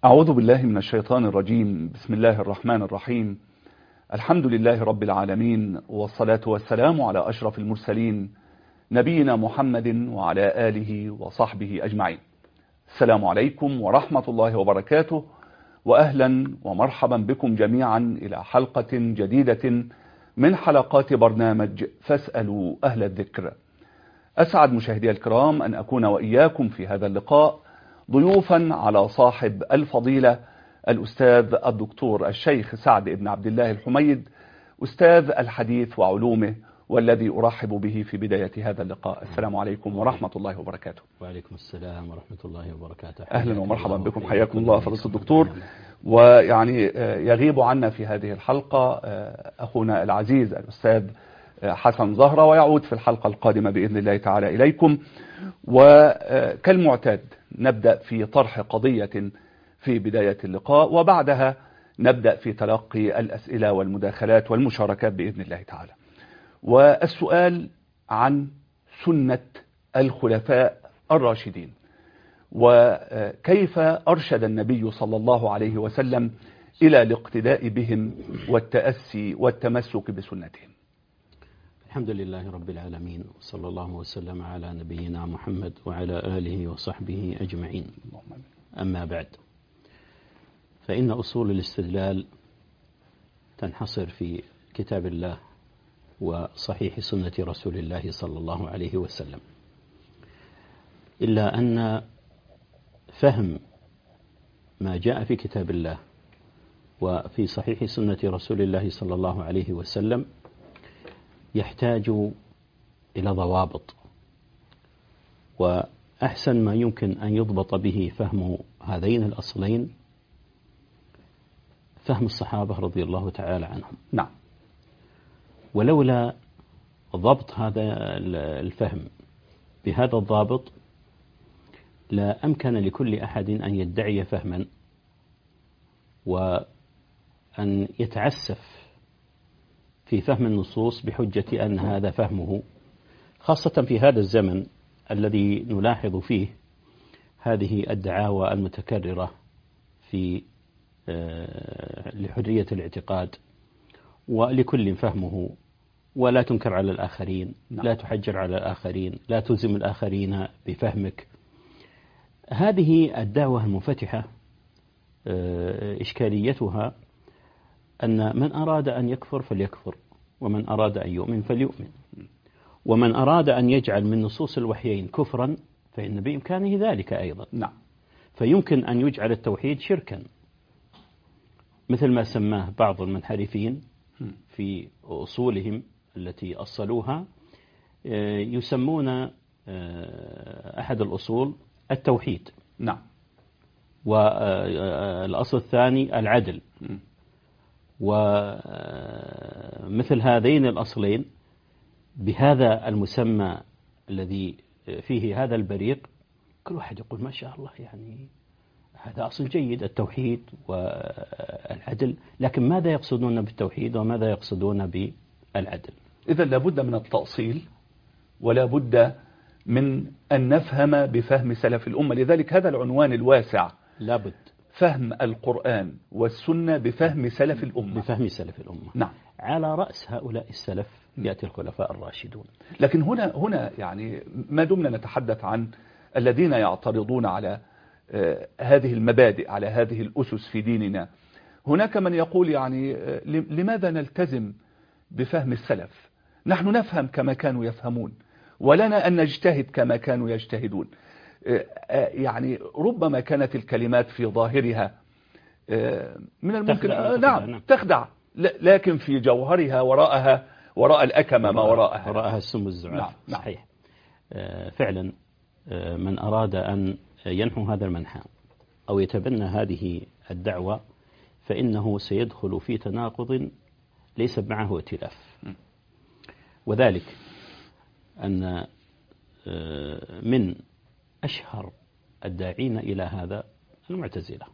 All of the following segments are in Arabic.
أعوذ بالله من الشيطان الرجيم. بسم الله الرحمن الرحيم. الحمد لله رب العالمين، والصلاة والسلام على أشرف المرسلين نبينا محمد وعلى آله وصحبه أجمعين. السلام عليكم ورحمة الله وبركاته، وأهلا ومرحبا بكم جميعا إلى حلقة جديدة من حلقات برنامج فاسألوا أهل الذكر. أسعد مشاهدي الكرام أن أكون وإياكم في هذا اللقاء ضيوفا على صاحب الفضيلة الأستاذ الدكتور الشيخ سعد بن عبد الله الحميد، أستاذ الحديث وعلومه، والذي أرحب به في بداية هذا اللقاء. السلام عليكم ورحمة الله وبركاته. وعليكم السلام ورحمة الله وبركاته. أهلا ومرحبا بكم، حياكم الله فضيلة الدكتور. ويعني يغيب عنا في هذه الحلقة أخونا العزيز الأستاذ حسن زهرة، ويعود في الحلقة القادمة بإذن الله تعالى إليكم. وكالمعتاد نبدأ في طرح قضية في بداية اللقاء، وبعدها نبدأ في تلقي الأسئلة والمداخلات والمشاركات بإذن الله تعالى. والسؤال عن سنة الخلفاء الراشدين، وكيف أرشد النبي صلى الله عليه وسلم إلى الاقتداء بهم والتأسي والتمسك بسنتهم. الحمد لله رب العالمين، وصلى الله وسلم على نبينا محمد وعلى آله وصحبه أجمعين. أما بعد، فإن أصول الاستدلال تنحصر في كتاب الله وصحيح سنة رسول الله صلى الله عليه وسلم، إلا أن فهم ما جاء في كتاب الله وفي صحيح سنة رسول الله صلى الله عليه وسلم يحتاج إلى ضوابط، وأحسن ما يمكن أن يضبط به فهم هذين الأصلين فهم الصحابة رضي الله تعالى عنهم. نعم. ولولا ضبط هذا الفهم بهذا الضابط لا أمكن لكل أحد أن يدعي فهما وأن يتعسف في فهم النصوص بحجة أن هذا فهمه، خاصة في هذا الزمن الذي نلاحظ فيه هذه الدعاوى المتكررة في لحرية الاعتقاد، ولكل فهمه، ولا تنكر على الآخرين، لا تحجر على الآخرين، لا تلزم الآخرين بفهمك. هذه الدعوة المنفتحة إشكاليتها أن من أراد أن يكفر فليكفر، ومن أراد أن يؤمن فليؤمن، ومن أراد أن يجعل من نصوص الوحيين كفرا فإن بإمكانه ذلك أيضا. نعم. فيمكن أن يجعل التوحيد شركا، مثل ما سماه بعض المنحرفين في أصولهم التي أصلوها، يسمون أحد الأصول التوحيد. نعم. والأصل الثاني العدل. ومثل هذين الأصلين بهذا المسمى الذي فيه هذا البريق، كل واحد يقول ما شاء الله، يعني هذا أصل جيد، التوحيد والعدل، لكن ماذا يقصدون بالتوحيد وماذا يقصدون بالعدل؟ إذا لابد من التأصيل، ولا بد من أن نفهم بفهم سلف الأمة. لذلك هذا العنوان الواسع، لابد فهم القرآن والسنة بفهم سلف الأمة. بفهم سلف الأمة. نعم. على رأس هؤلاء السلف يأتي الخلفاء الراشدون. لكن هنا يعني ما دمنا نتحدث عن الذين يعترضون على هذه المبادئ، على هذه الأسس في ديننا، هناك من يقول يعني لماذا نلتزم بفهم السلف؟ نحن نفهم كما كانوا يفهمون، ولنا أن نجتهد كما كانوا يجتهدون. يعني ربما كانت الكلمات في ظاهرها من الممكن تخدع، لكن في جوهرها وراء الأكمة ما وراءها السم الزعاف. نعم. صحيح. فعلا من أراد أن ينحو هذا المنحى أو يتبنى هذه الدعوة فإنه سيدخل في تناقض ليس معه ائتلاف، وذلك أن من أشهر الداعين إلى هذا المعتزلة،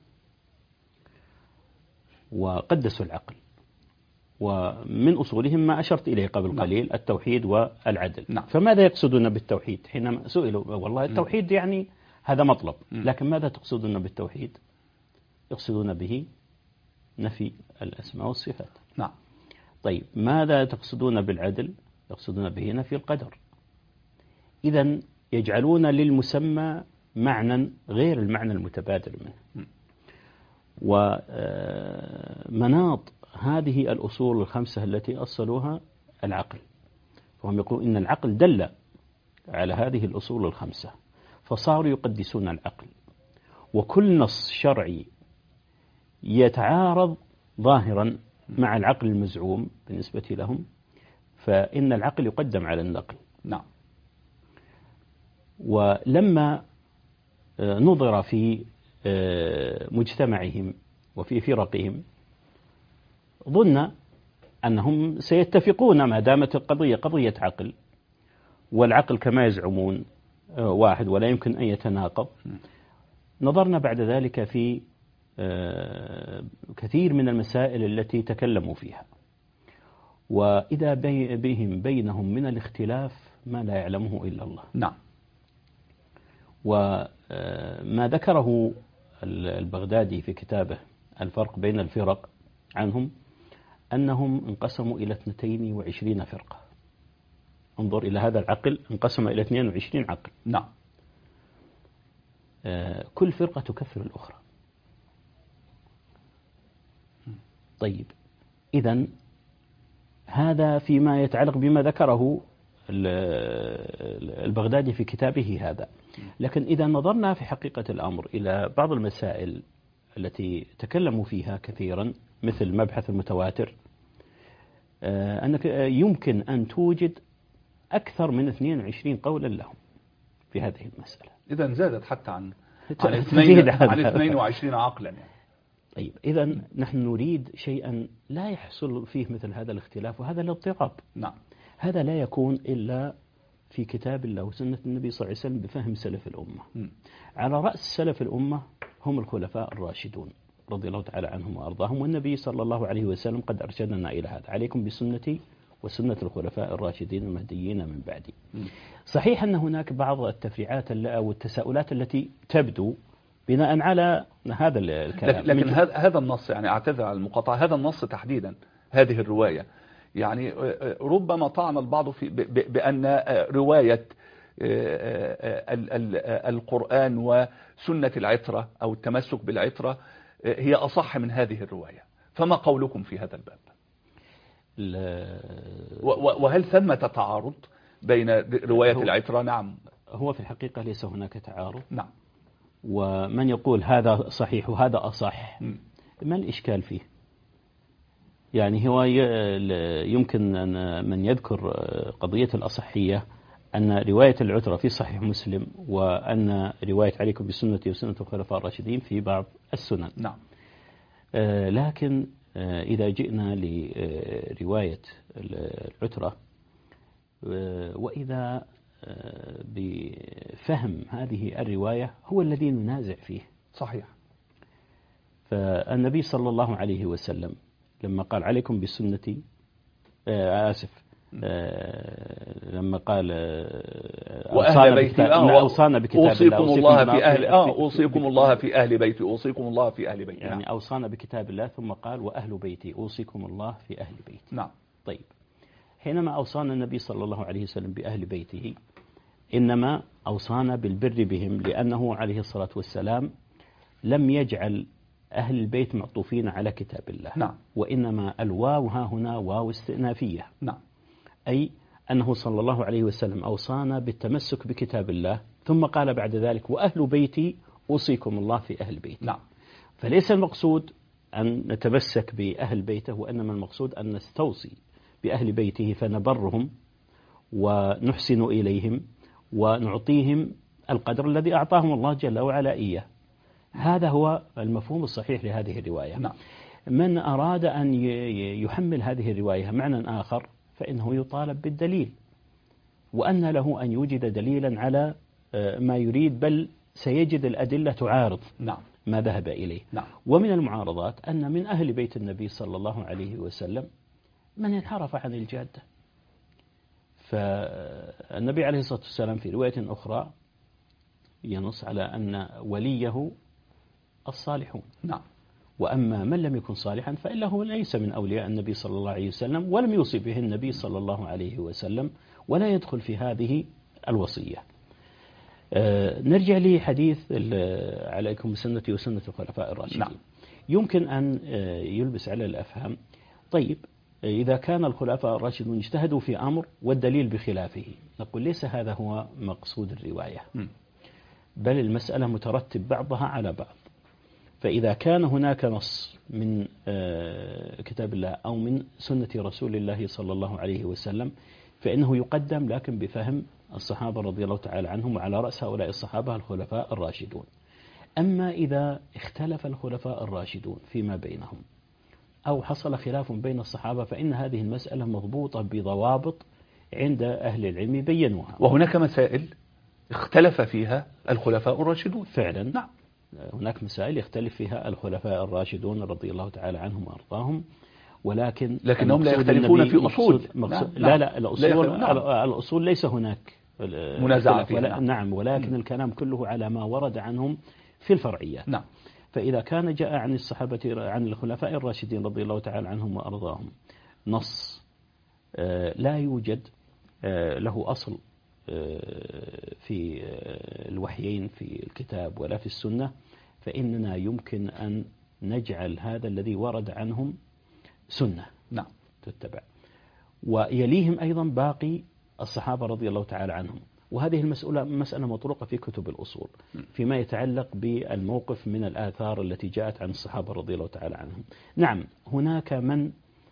وقدسوا العقل، ومن أصولهم ما أشرت إليه قبل قليل، التوحيد والعدل. فماذا يقصدون بالتوحيد؟ حينما سئلوا والله التوحيد يعني هذا مطلب، لكن ماذا تقصدون بالتوحيد؟ يقصدون به نفي الأسماء والصفات. نعم. طيب ماذا تقصدون بالعدل؟ يقصدون به نفي القدر. إذن يجعلون للمسمى معنى غير المعنى المتبادر منه. ومناط هذه الأصول الخمسة التي أصلوها العقل، وهم يقولون إن العقل دل على هذه الأصول الخمسة، فصاروا يقدسون العقل، وكل نص شرعي يتعارض ظاهرا مع العقل المزعوم بالنسبة لهم فإن العقل يقدم على النقل. نعم. ولما نظر في مجتمعهم وفي فرقهم ظن أنهم سيتفقون ما دامت القضية قضية عقل، والعقل كما يزعمون واحد ولا يمكن أن يتناقض. نظرنا بعد ذلك في كثير من المسائل التي تكلموا فيها، وإذا بينهم من الاختلاف ما لا يعلمه إلا الله. نعم. وما ذكره البغدادي في كتابه الفرق بين الفرق عنهم أنهم انقسموا إلى 22 فرقة. انظر إلى هذا العقل، انقسم إلى 22 عقل. نعم. كل فرقة تكفر الأخرى. طيب إذن هذا فيما يتعلق بما ذكره البغدادي في كتابه هذا. لكن إذا نظرنا في حقيقة الأمر إلى بعض المسائل التي تكلموا فيها كثيرا مثل مبحث المتواتر، أنك يمكن أن توجد أكثر من 22 قولا لهم في هذه المسألة. إذا زادت حتى عن 22 عقلا يعني. طيب إذا نحن نريد شيئا لا يحصل فيه مثل هذا الاختلاف وهذا الاضطراب. نعم. هذا لا يكون إلا في كتاب الله وسنة النبي صلى الله عليه وسلم بفهم سلف الأمة. على رأس سلف الأمة هم الخلفاء الراشدون رضي الله تعالى عنهم وأرضاهم، والنبي صلى الله عليه وسلم قد أرشدنا إلى هذا: عليكم بسنتي وسنة الخلفاء الراشدين المهديين من بعدي. صحيح أن هناك بعض التفريعات أو التساؤلات التي تبدو بناء على هذا الكلام، لكن هذا النص، يعني أعتذر على المقاطعة، هذا النص تحديدا هذه الرواية يعني ربما طعن البعض في بأن رواية القرآن وسنة العترة أو التمسك بالعترة هي أصح من هذه الرواية، فما قولكم في هذا الباب؟ وهل ثمة تعارض بين رواية العترة؟ نعم. هو في الحقيقة ليس هناك تعارض. نعم. ومن يقول هذا صحيح وهذا أصح ما الإشكال فيه؟ يعني هو يمكن أن من يذكر قضية الأصحية أن رواية العترة في صحيح مسلم، وأن رواية عليكم بسنتي وسنة الخلفاء الراشدين في بعض السنن. نعم. لكن إذا جئنا لرواية العترة وإذا بفهم هذه الرواية هو الذي ننازع فيه. صحيح. فالنبي صلى الله عليه وسلم لما قال عليكم بسنتي لما قال وأهل بيتي أوصانا بكتاب أوصيكم الله في أهل أوصيكم الله في أهل بيتي أوصيكم الله في أهل بيتي. يعني أوصانا بكتاب الله ثم قال وأهل بيتي أوصيكم الله في أهل بيتي. نعم. طيب حينما أوصانا النبي صلى الله عليه وسلم بأهل بيته إنما أوصانا بالبر بهم، لأنه عليه الصلاة والسلام لم يجعل أهل البيت معطوفين على كتاب الله. نعم. وإنما الواو ها هنا واو استئنافية. نعم. أي أنه صلى الله عليه وسلم أوصانا بالتمسك بكتاب الله ثم قال بعد ذلك وأهل بيتي أوصيكم الله في أهل بيتي. نعم. فليس المقصود أن نتمسك بأهل بيته، وإنما المقصود أن نستوصي بأهل بيته فنبرهم ونحسن إليهم ونعطيهم القدر الذي أعطاهم الله جل وعلا إياه. هذا هو المفهوم الصحيح لهذه الرواية. نعم. من أراد أن يحمل هذه الرواية معنى آخر فإنه يطالب بالدليل، وأن له أن يوجد دليلا على ما يريد، بل سيجد الأدلة تعارض نعم. ما ذهب إليه. نعم. ومن المعارضات أن من أهل بيت النبي صلى الله عليه وسلم من انحرف عن الجادة. فالنبي عليه الصلاة والسلام في رواية أخرى ينص على أن وليه الصالحون. نعم. وأما من لم يكن صالحا فإنه ليس من أولياء النبي صلى الله عليه وسلم، ولم يوصي به النبي صلى الله عليه وسلم، ولا يدخل في هذه الوصية. نرجع لحديث عليكم بسنتي وسنة الخلفاء الراشدين. نعم. يمكن أن يلبس على الأفهام. طيب، إذا كان الخلفاء الراشدون اجتهدوا في أمر والدليل بخلافه، نقول ليس هذا هو مقصود الرواية، بل المسألة مترتب بعضها على بعض. فإذا كان هناك نص من كتاب الله أو من سنة رسول الله صلى الله عليه وسلم فإنه يقدم، لكن بفهم الصحابة رضي الله تعالى عنهم، وعلى رأس هؤلاء الصحابة الخلفاء الراشدون. أما إذا اختلف الخلفاء الراشدون فيما بينهم أو حصل خلاف بين الصحابة، فإن هذه المسألة مضبوطة بضوابط عند أهل العلم بينوها. وهناك مسائل اختلف فيها الخلفاء الراشدون فعلا. نعم. هناك مسائل يختلف فيها الخلفاء الراشدون رضي الله تعالى عنهم وأرضاهم، لكنهم لا يختلفون في أصول. لا الأصول ليس هناك منازعة فيها. نعم. ولكن الكلام كله على ما ورد عنهم في الفرعيات. نعم. فإذا كان جاء عن الصحابة عن الخلفاء الراشدين رضي الله تعالى عنهم وأرضاهم نص لا يوجد له أصل في الوحيين في الكتاب ولا في السنة، فإننا يمكن أن نجعل هذا الذي ورد عنهم سنة نعم تتبع، ويليهم أيضا باقي الصحابة رضي الله تعالى عنهم. وهذه مسألة مطروقة في كتب الأصول فيما يتعلق بالموقف من الآثار التي جاءت عن الصحابة رضي الله تعالى عنهم. نعم، هناك من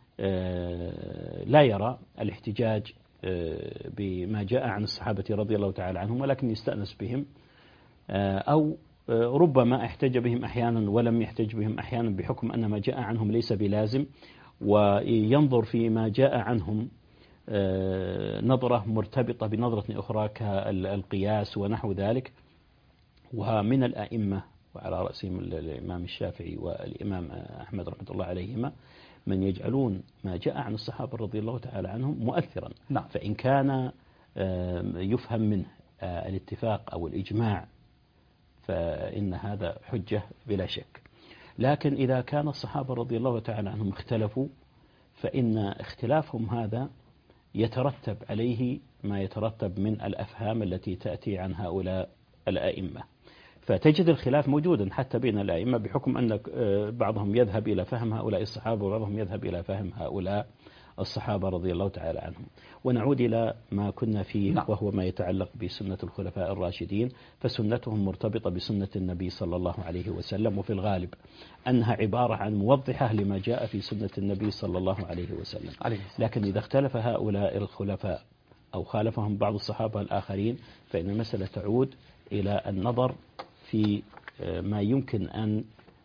لا يرى الاحتجاج بما جاء عن الصحابة رضي الله تعالى عنهم، ولكن يستأنس بهم، أو ربما احتج بهم أحيانا ولم يحتج بهم أحيانا، بحكم أن ما جاء عنهم ليس بلازم، وينظر فيما جاء عنهم نظرة مرتبطة بنظرة أخرى كالقياس ونحو ذلك. ومن الأئمة وعلى رأسهم الإمام الشافعي والإمام أحمد رحمة الله عليهما من يجعلون ما جاء عن الصحابة رضي الله تعالى عنهم مؤثرا. نعم. فإن كان يفهم منه الاتفاق أو الإجماع فإن هذا حجة بلا شك. لكن إذا كان الصحابة رضي الله تعالى عنهم اختلفوا، فإن اختلافهم هذا يترتب عليه ما يترتب من الأفهام التي تأتي عن هؤلاء الأئمة. فتجد الخلاف موجودا حتى بين الأئمة، بحكم أن بعضهم يذهب إلى فهم هؤلاء الصحابة وبعضهم يذهب إلى فهم هؤلاء الصحابة رضي الله تعالى عنهم. ونعود إلى ما كنا فيه. نعم. وهو ما يتعلق بسنة الخلفاء الراشدين، فسنتهم مرتبطة بسنة النبي صلى الله عليه وسلم، وفي الغالب أنها عبارة عن موضحة لما جاء في سنة النبي صلى الله عليه وسلم. لكن إذا اختلف هؤلاء الخلفاء أو خالفهم بعض الصحابة الآخرين، فإن المسألة تعود إلى النظر في ما يمكن أن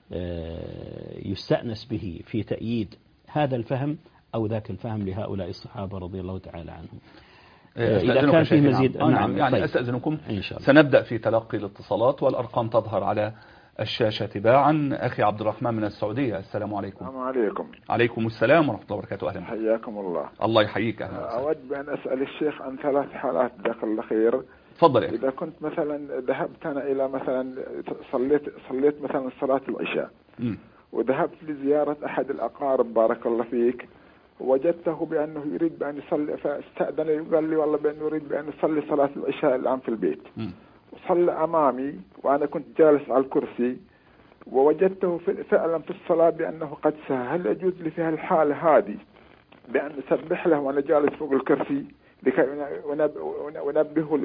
يستأنس به في تأييد هذا الفهم أو ذاك الفهم لهؤلاء الصحابة رضي الله تعالى عنهم. إذا كان فيه مزيد نعم يعني طيب. أستأذنكم إن شاء الله. سنبدأ في تلقي الاتصالات، والأرقام تظهر على الشاشة تباعا. أخي عبد الرحمن من السعودية، السلام عليكم. السلام عليكم. عليكم السلام ورحمة الله وبركاته. أهلا. حياكم الله. الله يحييك. أهلا. أود بأن أسأل الشيخ عن 3 حالات جزاك الله خير. تفضل يا أخي. إذا كنت مثلا ذهبت أنا إلى مثلا صليت مثلا صلاة العشاء، وذهبت لزيارة أحد الأقارب بارك الله فيك، وجدته بأنه يريد بأن يصلي، فاستأذن وقال لي والله بأنه يريد بأن يصلي صلاة العشاء الآن في البيت. وصلى أمامي وأنا كنت جالس على الكرسي، ووجدته فعلا في الصلاة بأنه قد سهى. هل يجوز لي في هالحالة هذه بأن أسبح له وأنا جالس فوق الكرسي لكي ونبهه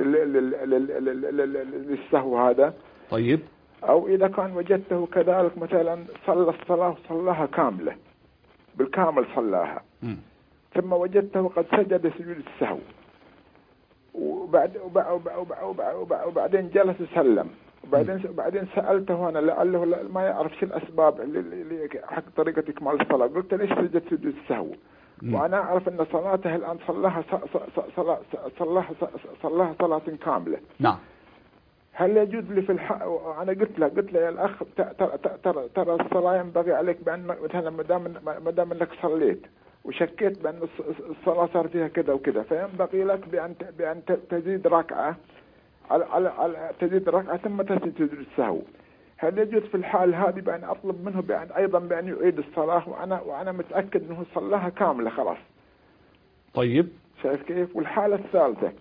للسهو هذا؟ طيب. أو إذا كان وجدته كذلك مثلا صلى الصلاة صلاها كاملة بالكامل صلاها، ثم وجدته قد سجد سجود السهو، وبعدين جلس يسلم، وبعدين سألته أنا لعله ما يعرف شو الأسباب اللي حق طريقة إكمال الصلاة. قلت ليش سجد سجود السهو وأنا أعرف أن صلاته الآن صلاها صلاة كاملة. نعم. هل يجوز لي في أنا قلت له يا الأخ ترى الصلاة ينبغي عليك بأن مثلا ما دام أنك صليت وشكيت بأن الصلاة صار فيها كذا وكذا، فينبغي لك بأن تزيد ركعة على تزيد ركعة ثم تسجد السهو. هل يجوز في الحال هذه بأن أطلب منه بأن أيضا بأن يعيد الصلاة وأنا متأكد أنه صلاها كاملة خلاص؟ طيب شايف كيف؟ والحالة الثالثة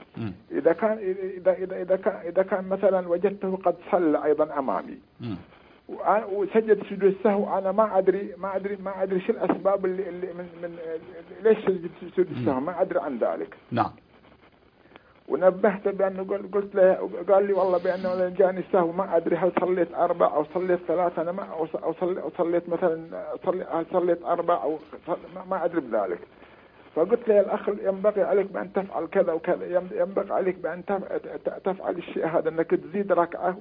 إذا كان مثلا وجدته قد صلى أيضا أمامي وسجد سجود السهو، أنا ما أدري شو الأسباب اللي من ليش سجد سجود السهو، ما أدري عن ذلك. نعم. ونبهته بأنه قلت له، قال لي والله بأنه جاني سهو، ما أدري هل صليت 4 أو صليت 3، أنا ما أو صليت مثلا صليت 4 أو ما أدري بذلك. فقلت له الأخ ينبغي عليك بأن تفعل كذا وكذا، ينبغي عليك بأن تفعل الشيء هذا، أنك تزيد ركعة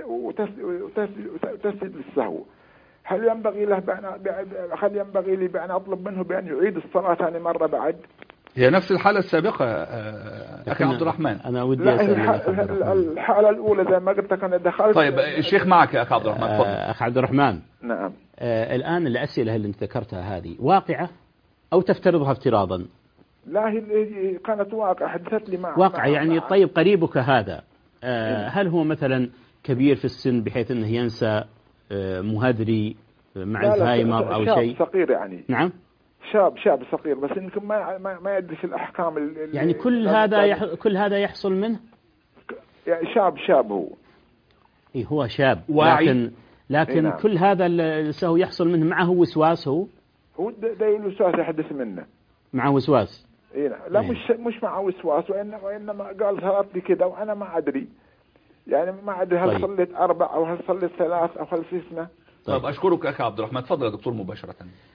وتسجد للسهو. هل ينبغي لي بأن أطلب منه بأن يعيد الصلاة ثاني مرة بعد؟ هي نفس الحالة السابقة أخي عبد الرحمن. أنا ودي أسأل الحالة الأولى زي ما قلت لك أنا دخلت. طيب الشيخ معك يا أخي عبد الرحمن، تفضل. أخ عبد الرحمن. نعم. الآن الأسئلة اللي أنت ذكرتها هذه واقعة أو تفترضها افتراضا؟ لا، هي كانت واقعة، حدثت لي واقعة يعني. طيب قريبك هذا هل هو مثلا كبير في السن بحيث أنه ينسى، مهدري، مع الزهايمر أو شيء؟ صغير يعني. نعم. شاب صغير، بس يمكن ما يدري الأحكام يعني كل هذا يحصل منه. يعني شاب هو. هو شاب واعي. لكن نعم. كل هذا السهو يحصل منه، معه وسواس. هو ده الوسواس يحدث منه. معه وسواس. لا مش معه وسواس، وإنما قال صارت لي كذا وأنا ما أدري، يعني ما أدري هل صليت 4 أو هل صليت 3 أو هل سيسنا. طيب أشكرك أخي عبد الرحمن. تفضل يا دكتور مباشرة.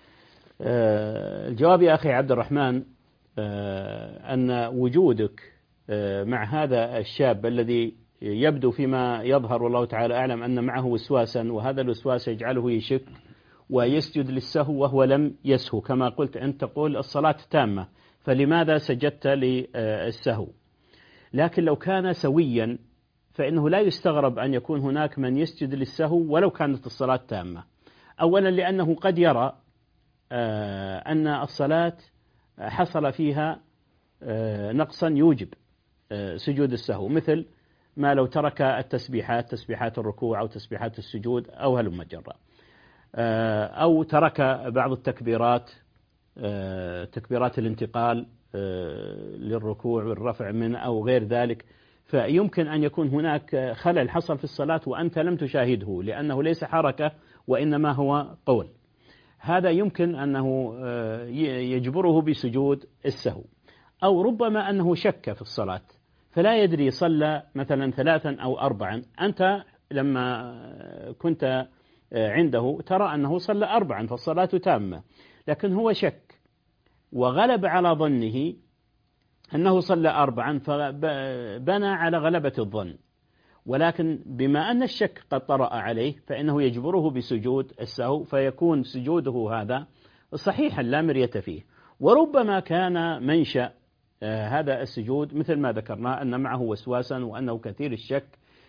الجواب يا أخي عبد الرحمن أن وجودك مع هذا الشاب الذي يبدو فيما يظهر والله تعالى أعلم أن معه وسواسا، وهذا الوسواس يجعله يشك ويسجد للسهو وهو لم يسهو، كما قلت أنت تقول الصلاة تامة، فلماذا سجدت للسهو؟ لكن لو كان سويا فإنه لا يستغرب أن يكون هناك من يسجد للسهو ولو كانت الصلاة تامة. أولا لأنه قد يرى أن الصلاة حصل فيها نقصا يوجب سجود السهو، مثل ما لو ترك تسبيحات الركوع أو تسبيحات السجود أو هلم جرا، أو ترك بعض التكبيرات، تكبيرات الانتقال للركوع والرفع منه أو غير ذلك، فيمكن أن يكون هناك خلل حصل في الصلاة وأنت لم تشاهده، لأنه ليس حركة وإنما هو قول. هذا يمكن أنه يجبره بسجود السهو. أو ربما أنه شك في الصلاة فلا يدري صلى مثلا 3 أو 4. أنت لما كنت عنده ترى أنه صلى 4 فالصلاة تامة، لكن هو شك وغلب على ظنه أنه صلى 4 فبنى على غلبة الظن، ولكن بما أن الشك قد طرأ عليه فإنه يجبره بسجود السهو، فيكون سجوده هذا صحيحا لا مرية فيه. وربما كان منشأ هذا السجود مثل ما ذكرنا أن معه وسواسا وأنه كثير الشك،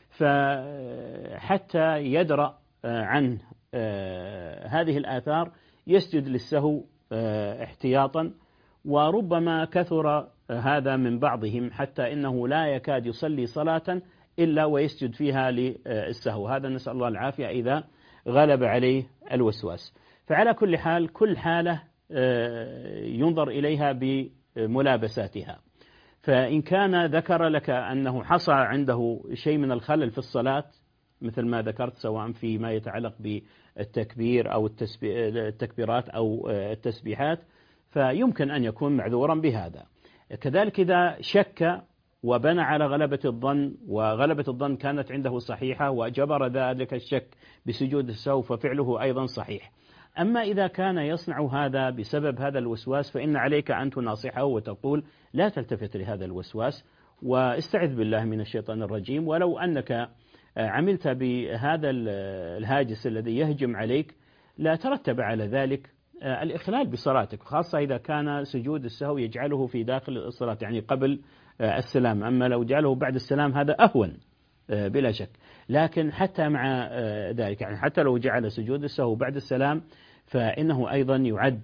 فحتى يدرأ عن هذه الآثار يسجد للسهو احتياطا. وربما كثر هذا من بعضهم حتى إنه لا يكاد يصلي صلاة إلا ويسجد فيها للسهو. هذا نسأل الله العافية إذا غلب عليه الوسواس. فعلى كل حال كل حالة ينظر إليها بملابساتها. فإن كان ذكر لك أنه حصل عنده شيء من الخلل في الصلاة مثل ما ذكرت، سواء فيما يتعلق بالتكبير أو التكبيرات أو التسبيحات، فيمكن أن يكون معذورا بهذا. كذلك إذا شك وبنى على غلبة الظن، وغلبة الظن كانت عنده صحيحة وجبر ذلك الشك بسجود السهو، ففعله أيضا صحيح. أما إذا كان يصنع هذا بسبب هذا الوسواس فإن عليك أن تناصحه وتقول لا تلتفت لهذا الوسواس واستعذ بالله من الشيطان الرجيم. ولو أنك عملت بهذا الهاجس الذي يهجم عليك لا ترتب على ذلك الإخلال بصلاتك، خاصة إذا كان سجود السهو يجعله في داخل الصلاة يعني قبل السلام. أما لو جعله بعد السلام هذا أهون بلا شك. لكن حتى مع ذلك يعني حتى لو جعل سجود السهو بعد السلام فإنه أيضا يعد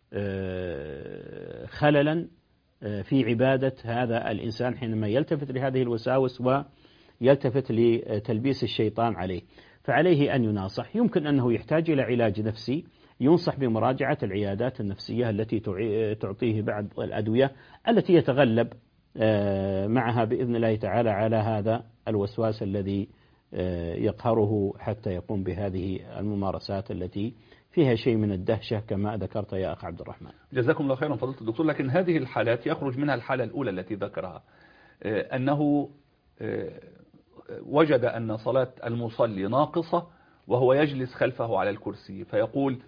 خللا في عبادة هذا الإنسان حينما يلتفت لهذه الوساوس ويلتفت لتلبيس الشيطان عليه. فعليه أن يناصح. يمكن أنه يحتاج إلى علاج نفسي، ينصح بمراجعة العيادات النفسية التي تعطيه بعض الأدوية التي يتغلب معها بإذن الله تعالى على هذا الوسواس الذي يقهره حتى يقوم بهذه الممارسات التي فيها شيء من الدهشة كما ذكرت يا أخ عبد الرحمن. جزاكم الله خيرا فضيلة الدكتور. لكن هذه الحالات يخرج منها الحالة الأولى التي ذكرها، أنه وجد أن صلاة المصلي ناقصة وهو يجلس خلفه على الكرسي، فيقول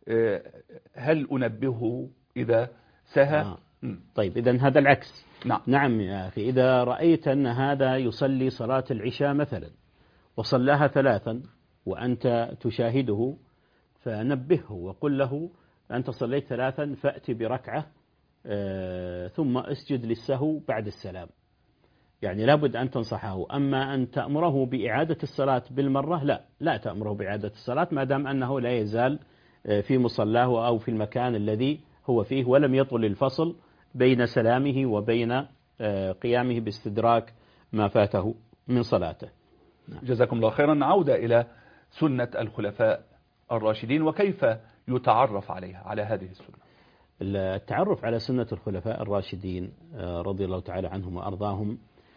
هل أنبهه إذا سهى؟ طيب إذن هذا العكس. نعم يا أخي، إذا رأيت أن هذا يصلي صلاة العشاء مثلا وصلاها 3 وأنت تشاهده، فنبهه وقل له أنت صليت 3 فأتي بركعة ثم اسجد للسهو بعد السلام. يعني لابد أن تنصحه. أما أن تأمره بإعادة الصلاة بالمرة لا تأمره بإعادة الصلاة ما دام أنه لا يزال في مصلاه أو في المكان الذي هو فيه ولم يطل الفصل بين سلامه وبين قيامه باستدراك ما فاته من صلاته. جزاكم الله خيرا. عودة إلى سنة الخلفاء الراشدين وكيف يتعرف عليها، على هذه السنة. التعرف على سنة الخلفاء الراشدين رضي الله تعالى عنهم وأرضاهم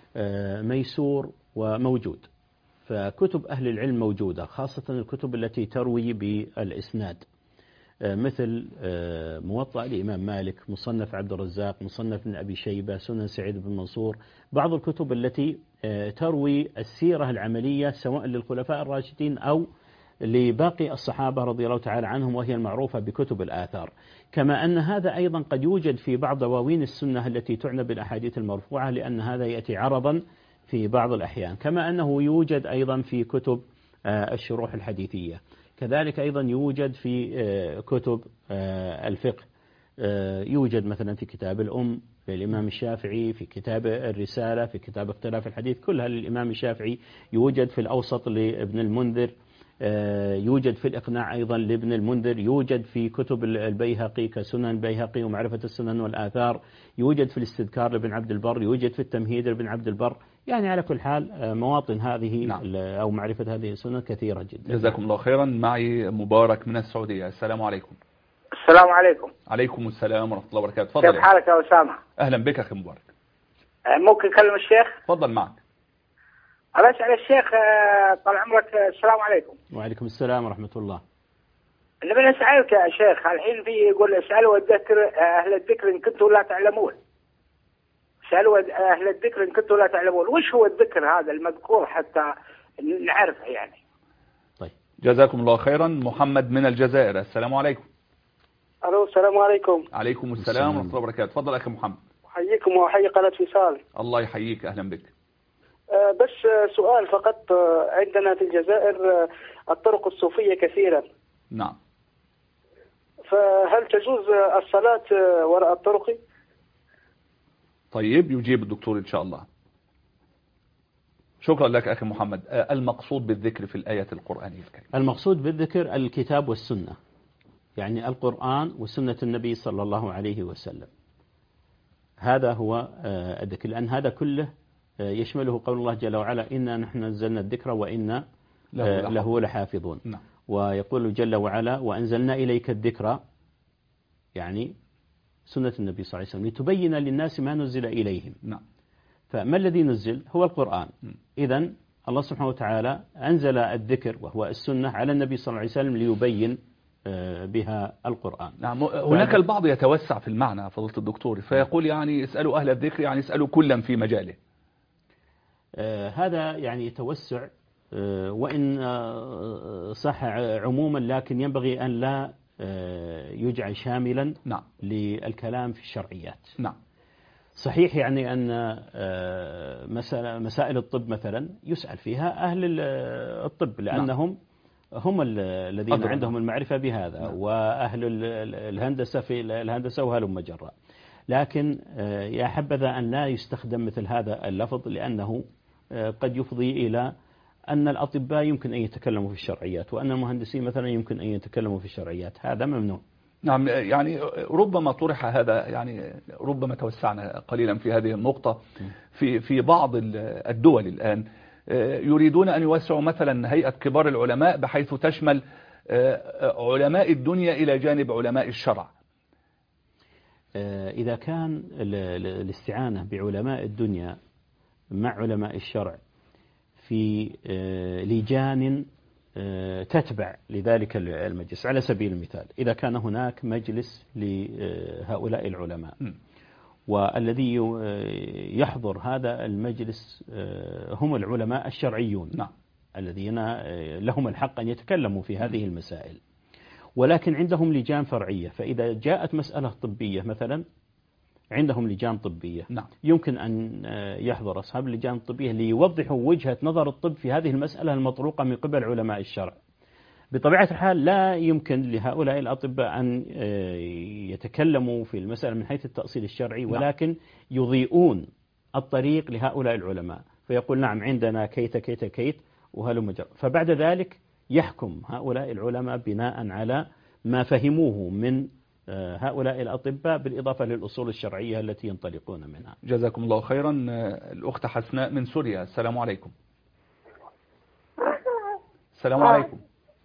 ميسور وموجود، فكتب أهل العلم موجودة، خاصة الكتب التي تروي بالإسناد مثل موطأ الإمام مالك، مصنف عبد الرزاق، مصنف ابن أبي شيبة، سنن سعيد بن منصور، بعض الكتب التي تروي السيرة العملية سواء للخلفاء الراشدين أو لباقي الصحابة رضي الله تعالى عنهم، وهي المعروفة بكتب الآثار. كما أن هذا أيضا قد يوجد في بعض دواوين السنة التي تعنى بالأحاديث المرفوعة، لأن هذا يأتي عرضا في بعض الأحيان، كما أنه يوجد أيضا في كتب الشروح الحديثية، كذلك أيضا يوجد في كتب الفقه، يوجد مثلا في كتاب الأم للإمام الشافعي، في كتاب الرسالة، في كتاب اختلاف الحديث كلها للإمام الشافعي، يوجد في الأوسط لابن المنذر، يوجد في الإقناع أيضا لابن المنذر، يوجد في كتب البيهقي كسنن البيهقي ومعرفة السنن والآثار، يوجد في الاستذكار لابن عبد البر، يوجد في التمهيد لابن عبد البر. يعني على كل حال مواطن هذه أو معرفة هذه السنن كثيرة جدا. جزاكم الله خيرا. معي مبارك من السعودية. السلام عليكم. السلام عليكم. عليكم السلام ورحمة الله وبركاته. تفضل. كيف حالك يا أسامة؟ أهلا بك أخي مبارك. ممكن أكلم الشيخ؟ تفضل معك. أنا أسأل الشيخ طال عمرك. السلام عليكم. وعليكم السلام ورحمة الله. اللي بنسألك يا شيخ الحين في يقول اسألوا أهل الذكر إن كنتم لا تعلمون. اسألوا أهل الذكر إن كنتم لا تعلمون. وش هو الذكر هذا المذكور حتى نعرفه يعني؟ طيب جزاكم الله خيرا. محمد من الجزائر. السلام عليكم. ألو السلام عليكم. عليكم السلام ورحمة الله وبركاته. تفضل أخي محمد. أحييكم وأحيي قناة فيصال. الله يحييك. أهلا بك. بس سؤال فقط. عندنا في الجزائر الطرق الصوفية كثيرة. نعم. فهل تجوز الصلاة وراء الطرق؟ طيب يجيب الدكتور إن شاء الله. شكرا لك أخي محمد. المقصود بالذكر في الآية القرآنية الكريمة؟ المقصود بالذكر الكتاب والسنة، يعني القرآن وسنة النبي صلى الله عليه وسلم، هذا هو الذكر، لأن هذا كله يشمله قول الله جل وعلا إنا نحن نزلنا الذكر وإنا له لحافظون. نعم. ويقول جل وعلا وأنزلنا إليك الذكر، يعني سنة النبي صلى الله عليه وسلم، لتبين للناس ما نزل إليهم. نعم. فما الذي نزل هو القرآن. إذن الله سبحانه وتعالى أنزل الذكر وهو السنة على النبي صلى الله عليه وسلم ليبين بها القرآن. نعم. هناك البعض يتوسع في المعنى فضيلة الدكتور، فيقول يعني اسألوا أهل الذكر، يعني اسألوا كلا في مجاله. هذا يعني توسع، وإن صح عموما، لكن ينبغي أن لا يجعل شاملا نعم. للكلام في الشرعيات. نعم. صحيح يعني أن مسائل الطب مثلا يسأل فيها أهل الطب، لأنهم هم الذين عندهم المعرفة بهذا. نعم. وأهل الهندسة في الهندسة وهلم جرا. لكن يا حبذا أن لا يستخدم مثل هذا اللفظ، لأنه قد يفضي إلى أن الأطباء يمكن أن يتكلموا في الشرعيات، وأن المهندسين مثلا يمكن أن يتكلموا في الشرعيات. هذا ممنوع. نعم. يعني ربما طرح هذا، يعني ربما توسعنا قليلا في هذه النقطة. في بعض الدول الآن يريدون أن يوسعوا مثلا هيئة كبار العلماء بحيث تشمل علماء الدنيا إلى جانب علماء الشرع. إذا كان الاستعانة بعلماء الدنيا مع علماء الشرع في لجان تتبع لذلك المجلس، على سبيل المثال إذا كان هناك مجلس لهؤلاء العلماء والذي يحضر هذا المجلس هم العلماء الشرعيون، نعم، الذين لهم الحق أن يتكلموا في هذه المسائل، ولكن عندهم لجان فرعية. فإذا جاءت مسألة طبية مثلا عندهم لجان طبية، نعم، يمكن أن يحضر أصحاب اللجان الطبية ليوضحوا وجهة نظر الطب في هذه المسألة المطروقة من قبل علماء الشرع. بطبيعة الحال لا يمكن لهؤلاء الأطباء أن يتكلموا في المسألة من حيث التأصيل الشرعي، ولكن يضيئون الطريق لهؤلاء العلماء، فيقول نعم عندنا كيت كيت كيت وهلم جر، فبعد ذلك يحكم هؤلاء العلماء بناء على ما فهموه من هؤلاء الأطباء بالإضافة للأصول الشرعية التي ينطلقون منها. جزاكم الله خيرا. الأخت حسناء من سوريا، السلام عليكم. السلام عليكم.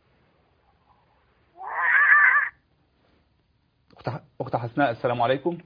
أخت حسناء السلام عليكم.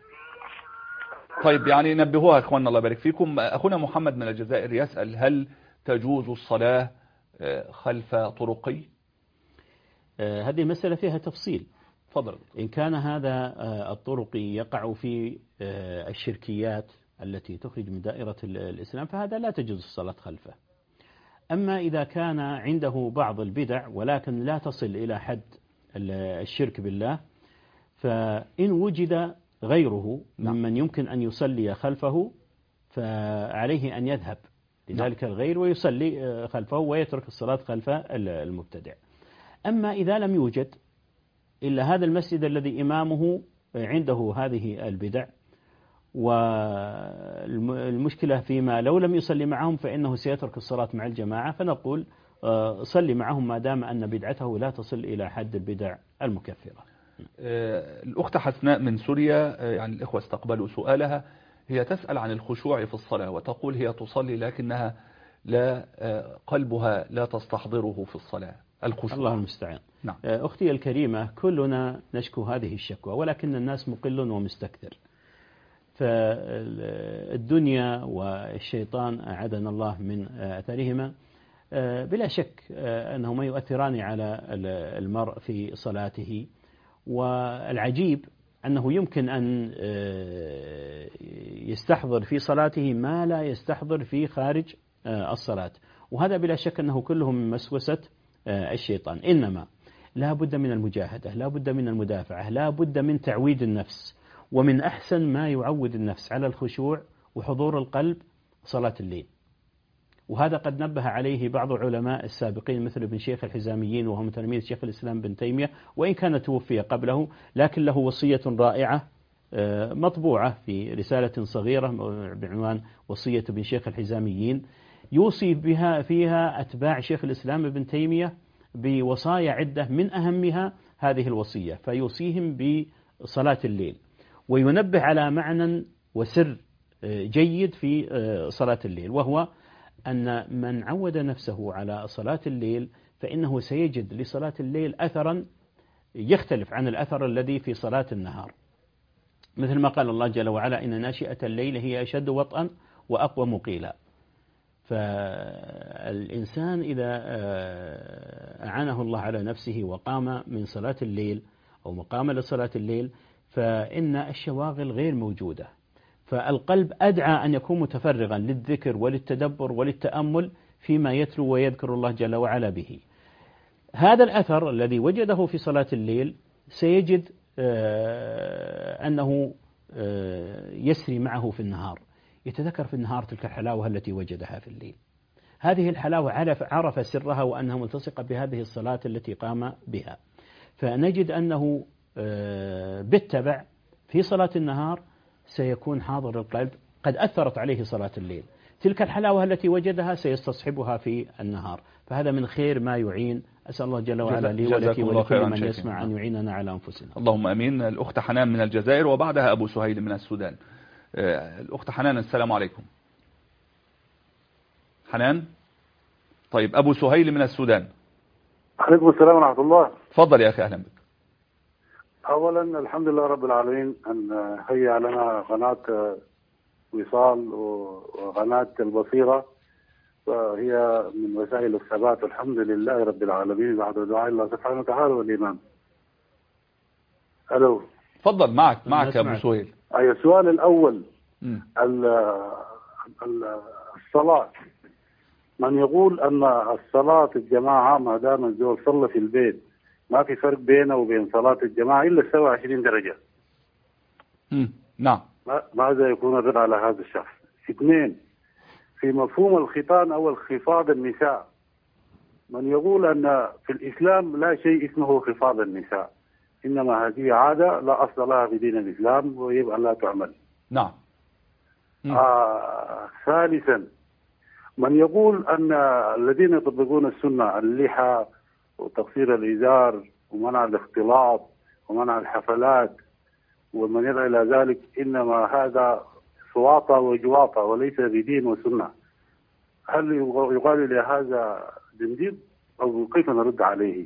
طيب يعني نبهوها إخواننا الله يبارك فيكم. أخونا محمد من الجزائر يسأل هل تجوز الصلاة خلف طرقي؟ هذه المسألة فيها تفصيل. فضل. إن كان هذا الطرقي يقع في الشركيات التي تخرج من دائرة الإسلام فهذا لا تجوز الصلاة خلفه. أما إذا كان عنده بعض البدع ولكن لا تصل إلى حد الشرك بالله، فإن وجد غيره ممن يمكن أن يصلي خلفه فعليه أن يذهب لذلك الغير ويصلي خلفه ويترك الصلاة خلف المبتدع. أما إذا لم يوجد إلا هذا المسجد الذي إمامه عنده هذه البدع، والمشكلة فيما لو لم يصلي معهم فإنه سيترك الصلاة مع الجماعة، فنقول صلي معهم ما دام أن بدعته لا تصل إلى حد البدع المكفرة. الأخت حسناء من سوريا، يعني الإخوة استقبلوا سؤالها، هي تسأل عن الخشوع في الصلاة وتقول هي تصلي لكنها لا قلبها لا تستحضره في الصلاة. الخشوع. الله المستعان. نعم. أختي الكريمة كلنا نشكو هذه الشكوى ولكن الناس مقل ومستكثر، فالدنيا والشيطان أعاذنا الله من أثرهما بلا شك أنهما يؤثران على المرء في صلاته، والعجيب أنه يمكن أن يستحضر في صلاته ما لا يستحضر في خارج الصلاة، وهذا بلا شك أنه كله من مسوسة الشيطان. إنما لا بد من المجاهدة، لا بد من المدافعة، لا بد من تعويد النفس، ومن أحسن ما يعود النفس على الخشوع وحضور القلب صلاة الليل، وهذا قد نبه عليه بعض علماء السابقين مثل ابن شيخ الحزاميين وهم تلميذ شيخ الإسلام بن تيمية، وإن كان توفي قبله لكن له وصية رائعة مطبوعة في رسالة صغيرة بعنوان وصية ابن شيخ الحزاميين، يوصي بها فيها أتباع شيخ الإسلام بن تيمية بوصايا عدة، من أهمها هذه الوصية، فيوصيهم بصلاة الليل وينبه على معنى وسر جيد في صلاة الليل، وهو أن من عود نفسه على صلاة الليل فإنه سيجد لصلاة الليل أثرا يختلف عن الأثر الذي في صلاة النهار، مثل ما قال الله جل وعلا إن ناشئة الليل هي أشد وطئا وأقوى مقيلا. فالإنسان إذا أعانه الله على نفسه وقام من صلاة الليل أو مقام لصلاة الليل فإن الشواغل غير موجودة، فالقلب أدعى أن يكون متفرغا للذكر وللتدبر وللتأمل فيما يتلو ويذكر الله جل وعلا به. هذا الأثر الذي وجده في صلاة الليل سيجد أنه يسري معه في النهار، يتذكر في النهار تلك الحلاوة التي وجدها في الليل. هذه الحلاوة عرف سرها وأنها ملتصقة بهذه الصلاة التي قام بها، فنجد أنه بالتبع في صلاة النهار سيكون حاضر القلب، قد أثرت عليه صلاة الليل، تلك الحلاوة التي وجدها سيستصحبها في النهار، فهذا من خير ما يعين. أسأل الله جل وعلا لي ولك ولكل من يسمع أن يعيننا على أنفسنا. اللهم أمين. الأخت حنان من الجزائر وبعدها أبو سهيل من السودان. الأخت حنان السلام عليكم. حنان. طيب أبو سهيل من السودان. عليكم السلام ورحمة الله. تفضل يا أخي، أهلا بك. أولا الحمد لله رب العالمين أن هيأ لنا قناة وصال وقناة البصيرة، فهي من وسائل الثبات، الحمد لله رب العالمين، بعد دعاء الله سبحانه وتعالى والإيمان. ألو. تفضل، معك يا أبو سهيل. أي السؤال الأول، الصلاة، من يقول أن الصلاة الجماعة ما دام الزول صلى في البيت ما في فرق بينه وبين صلاة الجماعة إلا 27 درجة. نعم. ماذا يكون الرد على هذا الشخص؟ 2، في مفهوم الختان أو انخفاض النساء، من يقول أن في الإسلام لا شيء اسمه انخفاض النساء، إنما هذه عادة لا أصل لها في دين الإسلام ويجب أن لا تعمل. نعم. ثالثا، من يقول أن الذين يطبقون السنة، اللحى وتقصير الإزار ومنع الاختلاط ومنع الحفلات ومن يدعى إلى ذلك، إنما هذا سواطة وجواطة وليس بدين وسنة، هل يقال لهذا زنديق أو كيف نرد عليه؟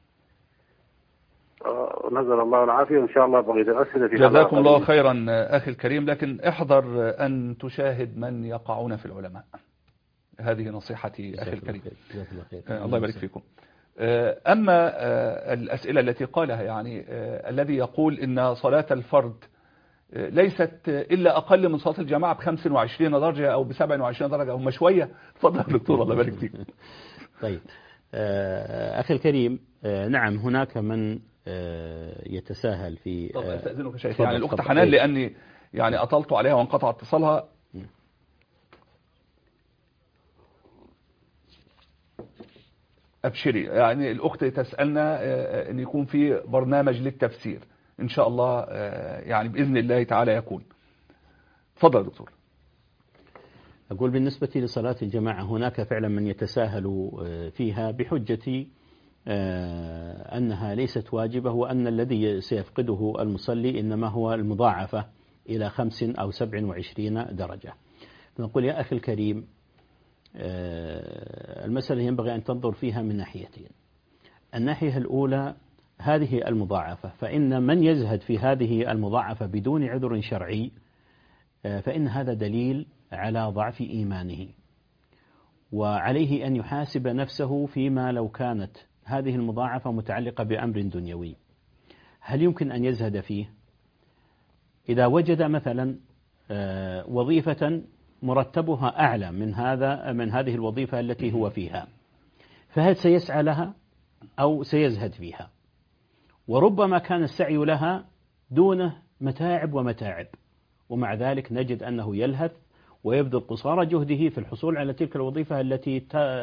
نزل الله العافية إن شاء الله. بقية الأسئلة في جزاكم الله خيرا أخي الكريم، لكن احذر أن تشاهد من يقعون في العلماء، هذه نصيحتي أخي الكريم. الله يبارك فيكم. أما الأسئلة التي قالها، يعني الذي يقول إن صلاة الفرد ليست إلا أقل من صلاة الجماعة ب25 درجة أو ب27 درجة، هم شوية. تفضل يا دكتور، الله يبارك فيك. طيب أخي الكريم، نعم هناك من يتساهل في أستأذنك شيخ، يعني الأخت حنان لأني يعني أطلت عليها وانقطع اتصالها. أبشري، يعني الأخت تسألنا أن يكون في برنامج للتفسير إن شاء الله، يعني بإذن الله تعالى يكون. تفضل يا دكتور. أقول بالنسبة لصلاة الجماعة هناك فعلا من يتساهل فيها بحجة أنها ليست واجبة، وأن الذي سيفقده المصلي إنما هو المضاعفة إلى 5 أو 27 درجة. نقول يا أخي الكريم، المسألة ينبغي أن تنظر فيها من ناحيتين. الناحية الأولى هذه المضاعفة، فإن من يزهد في هذه المضاعفة بدون عذر شرعي فإن هذا دليل على ضعف إيمانه، وعليه أن يحاسب نفسه فيما لو كانت هذه المضاعفة متعلقة بأمر دنيوي هل يمكن أن يزهد فيه؟ إذا وجد مثلا وظيفة مرتبها أعلى من هذه الوظيفة التي هو فيها، فهل سيسعى لها أو سيزهد فيها؟ وربما كان السعي لها دونه متاعب ومتاعب، ومع ذلك نجد أنه يلهث ويبذل قصارى جهده في الحصول على تلك الوظيفة التي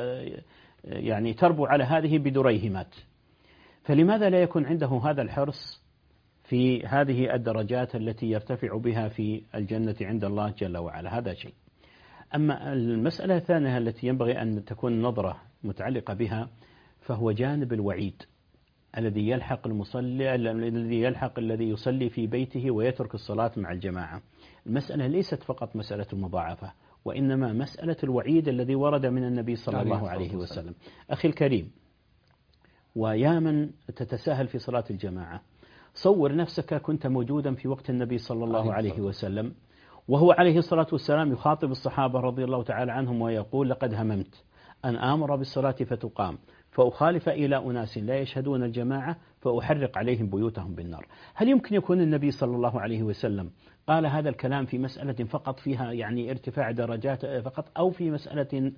يعني تربو على هذه بدريهمات. فلماذا لا يكون عنده هذا الحرص في هذه الدرجات التي يرتفع بها في الجنة عند الله جل وعلا؟ هذا شيء. أما المسألة الثانية التي ينبغي أن تكون نظرة متعلقة بها فهو جانب الوعيد الذي يلحق المصلي، الذي يصلي في بيته ويترك الصلاة مع الجماعة. المسألة ليست فقط مسألة المضاعفة، وإنما مسألة الوعيد الذي ورد من النبي صلى الله عليه وسلم. أخي الكريم، ويا من تتساهل في صلاة الجماعة، صور نفسك كنت موجودا في وقت النبي صلى الله عليه وسلم، وهو عليه الصلاة والسلام يخاطب الصحابة رضي الله تعالى عنهم ويقول: لقد هممت أن آمر بالصلاة فتقام فأخالف إلى أناس لا يشهدون الجماعة فأحرق عليهم بيوتهم بالنار. هل يمكن يكون النبي صلى الله عليه وسلم قال هذا الكلام في مسألة فقط فيها يعني ارتفاع درجات فقط، أو في مسألة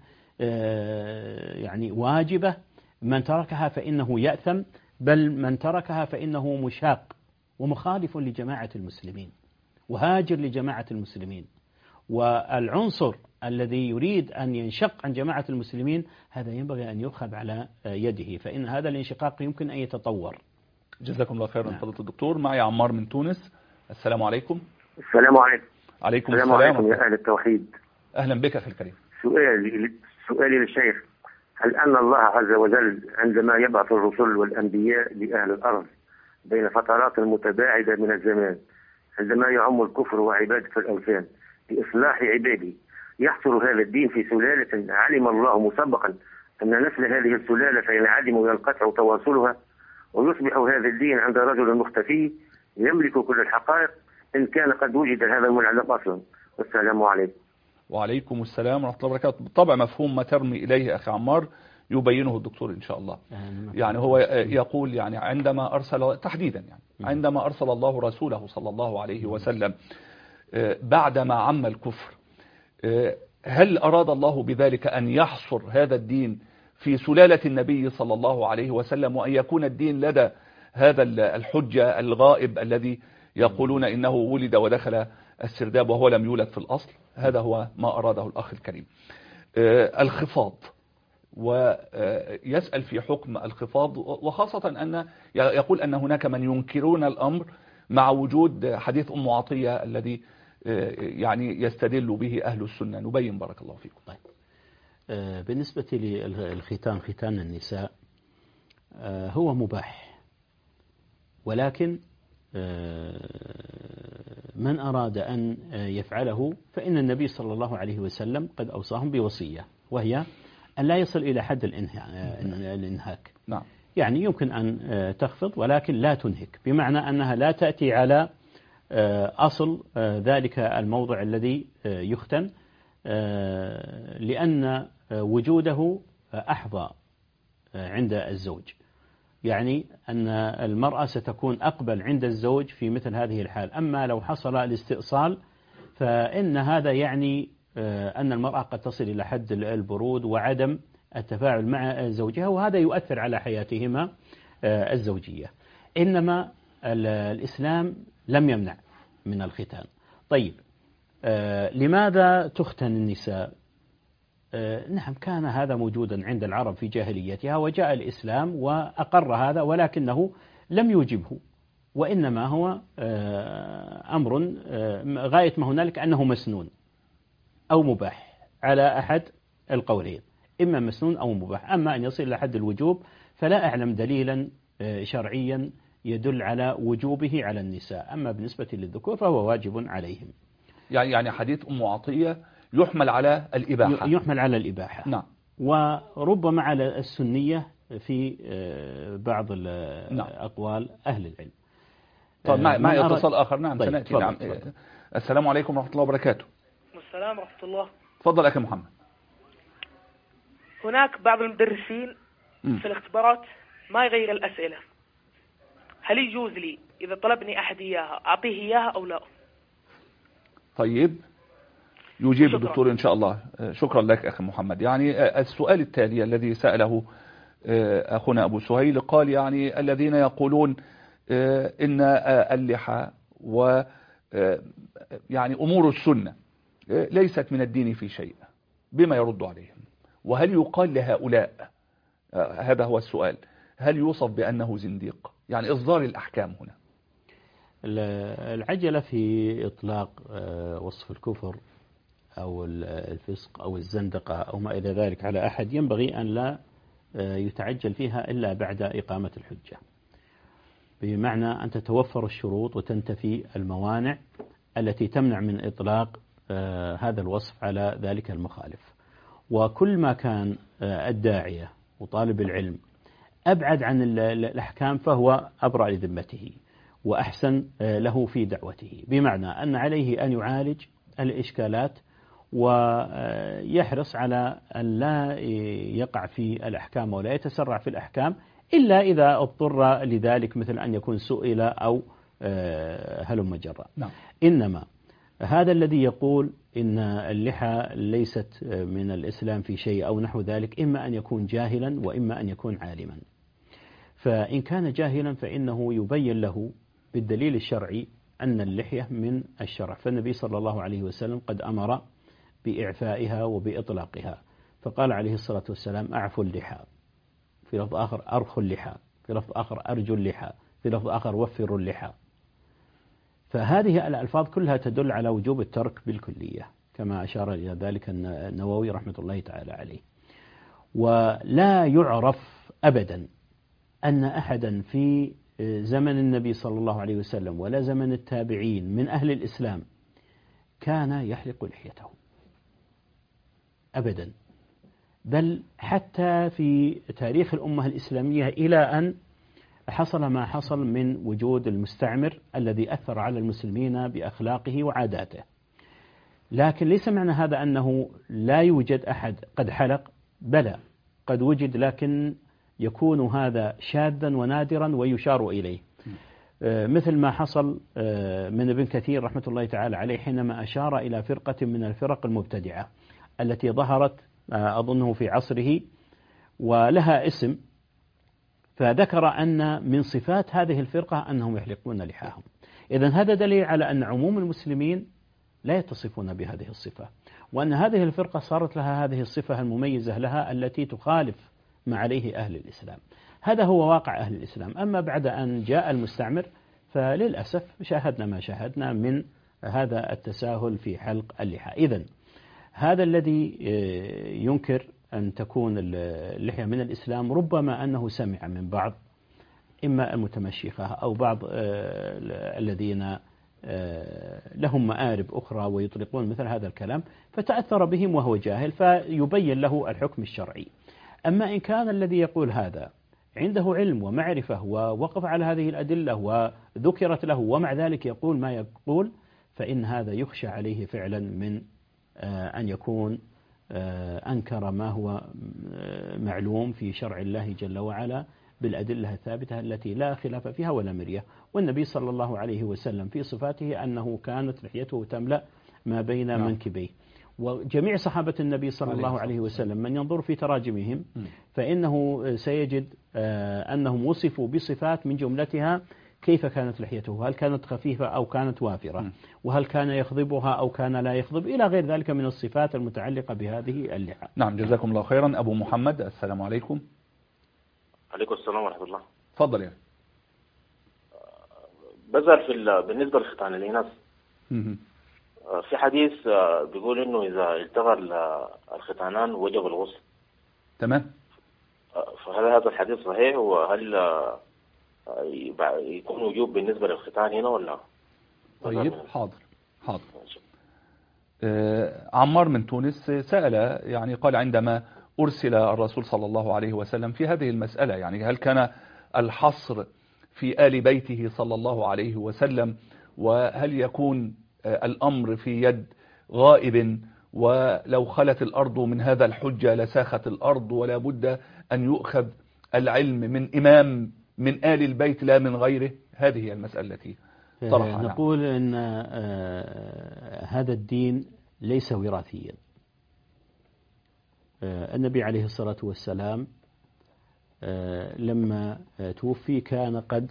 يعني واجبة من تركها فإنه يأثم، بل من تركها فإنه مشاق ومخالف لجماعة المسلمين وهاجر لجماعة المسلمين، والعنصر الذي يريد أن ينشق عن جماعة المسلمين هذا ينبغي أن يؤخذ على يده، فإن هذا الانشقاق يمكن أن يتطور. جزاكم الله خيرا فضيلة الدكتور. معي عمار من تونس. السلام عليكم. السلام عليكم. عليكم السلام عليكم يا أهل التوحيد. أهلا بك أخي الكريم. سؤالي للشيخ: هل أن الله عز وجل عندما يبعث الرسل والأنبياء لأهل الأرض بين فترات متباعدة من الزمان، عندما يعم الكفر وعبادة الأوثان لإصلاح عباده، يحصر هذا الدين في سلالة علم الله مسبقا أن نسل هذه السلالة فإن عدموا ينقطع تواصلها، ويصبح هذا الدين عند رجل مختفي يملك كل الحقائق إن كان قد وجد هذا المنعلق أصلا. والسلام عليكم. وعليكم السلام ورحمة الله وبركاته. بالطبع مفهوم ما ترمي إليه أخي عمار يبينه الدكتور إن شاء الله. يعني هو يقول يعني عندما أرسل تحديدا عندما أرسل الله رسوله صلى الله عليه وسلم بعدما عم الكفر، هل أراد الله بذلك أن يحصر هذا الدين في سلالة النبي صلى الله عليه وسلم، وأن يكون الدين لدى هذا الحجة الغائب الذي يقولون إنه ولد ودخل السرداب وهو لم يولد في الأصل؟ هذا هو ما أراده الأخ الكريم. الخفاض، ويسأل في حكم الخفاض، وخاصة أن يقول أن هناك من ينكرون الأمر مع وجود حديث أم عطية الذي يعني يستدل به أهل السنة. نبين بارك الله فيكم. طيب. بالنسبة للختان، ختان النساء هو مباح، ولكن من أراد أن يفعله فإن النبي صلى الله عليه وسلم قد أوصاهم بوصية، وهي أن لا يصل إلى حد الإنهاك. نعم. يعني يمكن أن تخفض ولكن لا تنهك، بمعنى أنها لا تأتي على أصل ذلك الموضع الذي يختن، لأن وجوده أحظى عند الزوج. يعني أن المرأة ستكون أقبل عند الزوج في مثل هذه الحال. أما لو حصل الاستئصال فإن هذا يعني أن المرأة قد تصل إلى حد البرود وعدم التفاعل مع زوجها، وهذا يؤثر على حياتهما الزوجية. إنما الإسلام لم يمنع من الختان. طيب، لماذا تختن النساء؟ نعم، كان هذا موجودا عند العرب في جاهليتها، وجاء الإسلام وأقر هذا، ولكنه لم يوجبه، وإنما هو أمر غاية ما هنالك أنه مسنون أو مباح على أحد القولين، إما مسنون أو مباح. أما أن يصل إلى حد الوجوب فلا أعلم دليلا شرعيا يدل على وجوبه على النساء. أما بالنسبة للذكور فهو واجب عليهم. يعني حديث أم عطية يحمل على الإباحة. يحمل على الإباحة. نعم. وربما على السنية في بعض أقوال أهل العلم. طيب، معي اتصال آخر. نعم. طيب. سنأتي. نعم. السلام عليكم ورحمة الله وبركاته. السلام ورحمة الله. تفضل أخي محمد. هناك بعض المدرسين في الاختبارات ما يغير الأسئلة، هل يجوز لي إذا طلبني أحد إياها أعطيه إياها أو لا؟ طيب، يجيب الدكتور إن شاء الله. شكرا لك أخي محمد. يعني السؤال التالي الذي سأله أخونا أبو سهيل، قال يعني الذين يقولون إن اللحى و يعني أمور السنة ليست من الدين في شيء، بما يرد عليهم؟ وهل يقال لهؤلاء، هذا هو السؤال، هل يوصف بأنه زنديق؟ يعني إصدار الأحكام هنا. العجلة في إطلاق وصف الكفر أو الفسق أو الزندقة أو ما إلى ذلك على أحد ينبغي أن لا يتعجل فيها إلا بعد إقامة الحجة، بمعنى أن تتوفر الشروط وتنتفي الموانع التي تمنع من إطلاق هذا الوصف على ذلك المخالف. وكل ما كان الداعية وطالب العلم أبعد عن الأحكام فهو أبرأ لذمته وأحسن له في دعوته، بمعنى أن عليه أن يعالج الإشكالات ويحرص على أن لا يقع في الأحكام ولا يتسرع في الأحكام إلا إذا اضطر لذلك، مثل أن يكون سئل أو هلم جرا. نعم. إنما هذا الذي يقول إن اللحى ليست من الإسلام في شيء أو نحو ذلك، إما أن يكون جاهلا وإما أن يكون عالما. فإن كان جاهلا فإنه يبين له بالدليل الشرعي أن اللحية من الشرع، فالنبي صلى الله عليه وسلم قد أمر بإعفائها وبإطلاقها، فقال عليه الصلاة والسلام: أعفوا اللحى، في لفظ آخر أرخوا اللحى، في لفظ آخر أرجوا اللحى، في لفظ آخر وفروا اللحى. فهذه الألفاظ كلها تدل على وجوب الترك بالكلية، كما أشار إلى ذلك النووي رحمة الله تعالى عليه. ولا يعرف أبدا أن أحدا في زمن النبي صلى الله عليه وسلم ولا زمن التابعين من أهل الإسلام كان يحلق لحيته، أبدا، بل حتى في تاريخ الأمة الإسلامية إلى أن حصل ما حصل من وجود المستعمر الذي أثر على المسلمين بأخلاقه وعاداته. لكن ليس معنى هذا أنه لا يوجد أحد قد حلق، بلى قد وجد، لكن يكون هذا شاذا ونادرا ويشار إليه، مثل ما حصل من ابن كثير رحمة الله تعالى عليه حينما أشار إلى فرقة من الفرق المبتدعة التي ظهرت أظنه في عصره ولها اسم، فذكر أن من صفات هذه الفرقة أنهم يحلقون لحاهم. إذن هذا دليل على أن عموم المسلمين لا يتصفون بهذه الصفة، وأن هذه الفرقة صارت لها هذه الصفة المميزة لها التي تخالف ما عليه أهل الإسلام. هذا هو واقع أهل الإسلام. أما بعد أن جاء المستعمر فللأسف شاهدنا ما شاهدنا من هذا التساهل في حلق اللحى. إذن هذا الذي ينكر أن تكون اللحية من الإسلام ربما أنه سمع من بعض إما المتمشيخة أو بعض الذين لهم مآرب أخرى ويطلقون مثل هذا الكلام فتأثر بهم وهو جاهل فيبين له الحكم الشرعي. أما إن كان الذي يقول هذا عنده علم ومعرفة ووقف على هذه الأدلة وذكرت له ومع ذلك يقول ما يقول، فإن هذا يخشى عليه فعلا من أن يكون أنكر ما هو معلوم في شرع الله جل وعلا بالأدلة الثابتة التي لا خلاف فيها ولا مرية. والنبي صلى الله عليه وسلم في صفاته أنه كانت لحيته تملأ ما بين منكبيه، وجميع صحابة النبي صلى الله عليه وسلم من ينظر في تراجمهم فإنه سيجد أنهم وصفوا بصفات من جملتها كيف كانت لحيته، هل كانت خفيفة أو كانت وافرة، وهل كان يخضبها أو كان لا يخضب، إلى غير ذلك من الصفات المتعلقة بهذه اللحى. نعم، جزاكم الله خيرا. أبو محمد، السلام عليكم. عليكم السلام ورحمة الله. تفضل يا بزر بالنسبة لختان الإناث في حديث بيقول إنه إذا التقى الختانان وجب الغسل. تمام. فهل هذا الحديث صحيح، وهل يكون وجوب بالنسبة للختان هنا ولا؟ طيب، حاضر. عمار من تونس سأل، يعني قال عندما أرسل الرسول صلى الله عليه وسلم في هذه المسألة، يعني هل كان الحصر في آل بيته صلى الله عليه وسلم، وهل يكون الأمر في يد غائب، ولو خلت الأرض من هذا الحجة لساخت الأرض، ولا بد أن يؤخذ العلم من إمام من آل البيت لا من غيره؟ هذه هي المسألة التي طرحها. نقول أن هذا الدين ليس وراثيا. النبي عليه الصلاة والسلام لما توفي كان قد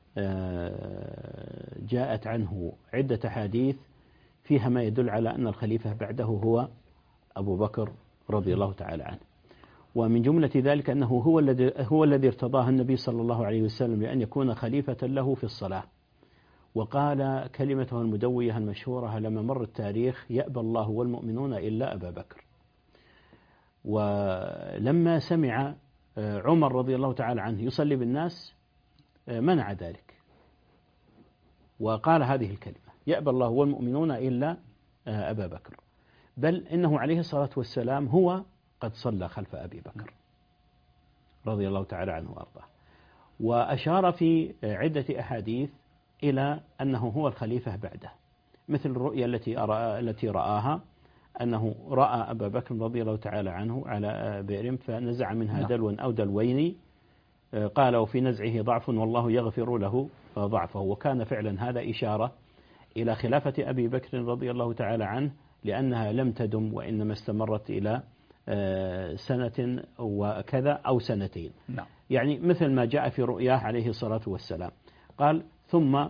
جاءت عنه عدة حديث فيها ما يدل على أن الخليفة بعده هو أبو بكر رضي الله تعالى عنه، ومن جملة ذلك أنه هو الذي ارتضاه النبي صلى الله عليه وسلم لأن يكون خليفة له في الصلاة، وقال كلمته المدوية المشهورة لما مر التاريخ: يأبى الله والمؤمنون إلا أبا بكر. ولما سمع عمر رضي الله تعالى عنه يصلي بالناس منع ذلك وقال هذه الكلمة: يأبى الله والمؤمنون إلا أبا بكر. بل إنه عليه الصلاة والسلام هو قد صلى خلف أبي بكر رضي الله تعالى عنه وأرضاه، وأشار في عدة أحاديث إلى أنه هو الخليفة بعده، مثل الرؤيا التي رآها أنه رأى أبا بكر رضي الله تعالى عنه على بئر فنزع منها دلوا أو دلوين، قال: وفي نزعه ضعف والله يغفر له ضعفه. وكان فعلا هذا إشارة إلى خلافة أبي بكر رضي الله تعالى عنه، لأنها لم تدم وإنما استمرت إلى سنة وكذا أو سنتين. يعني مثل ما جاء في رؤياه عليه الصلاة والسلام، قال: ثم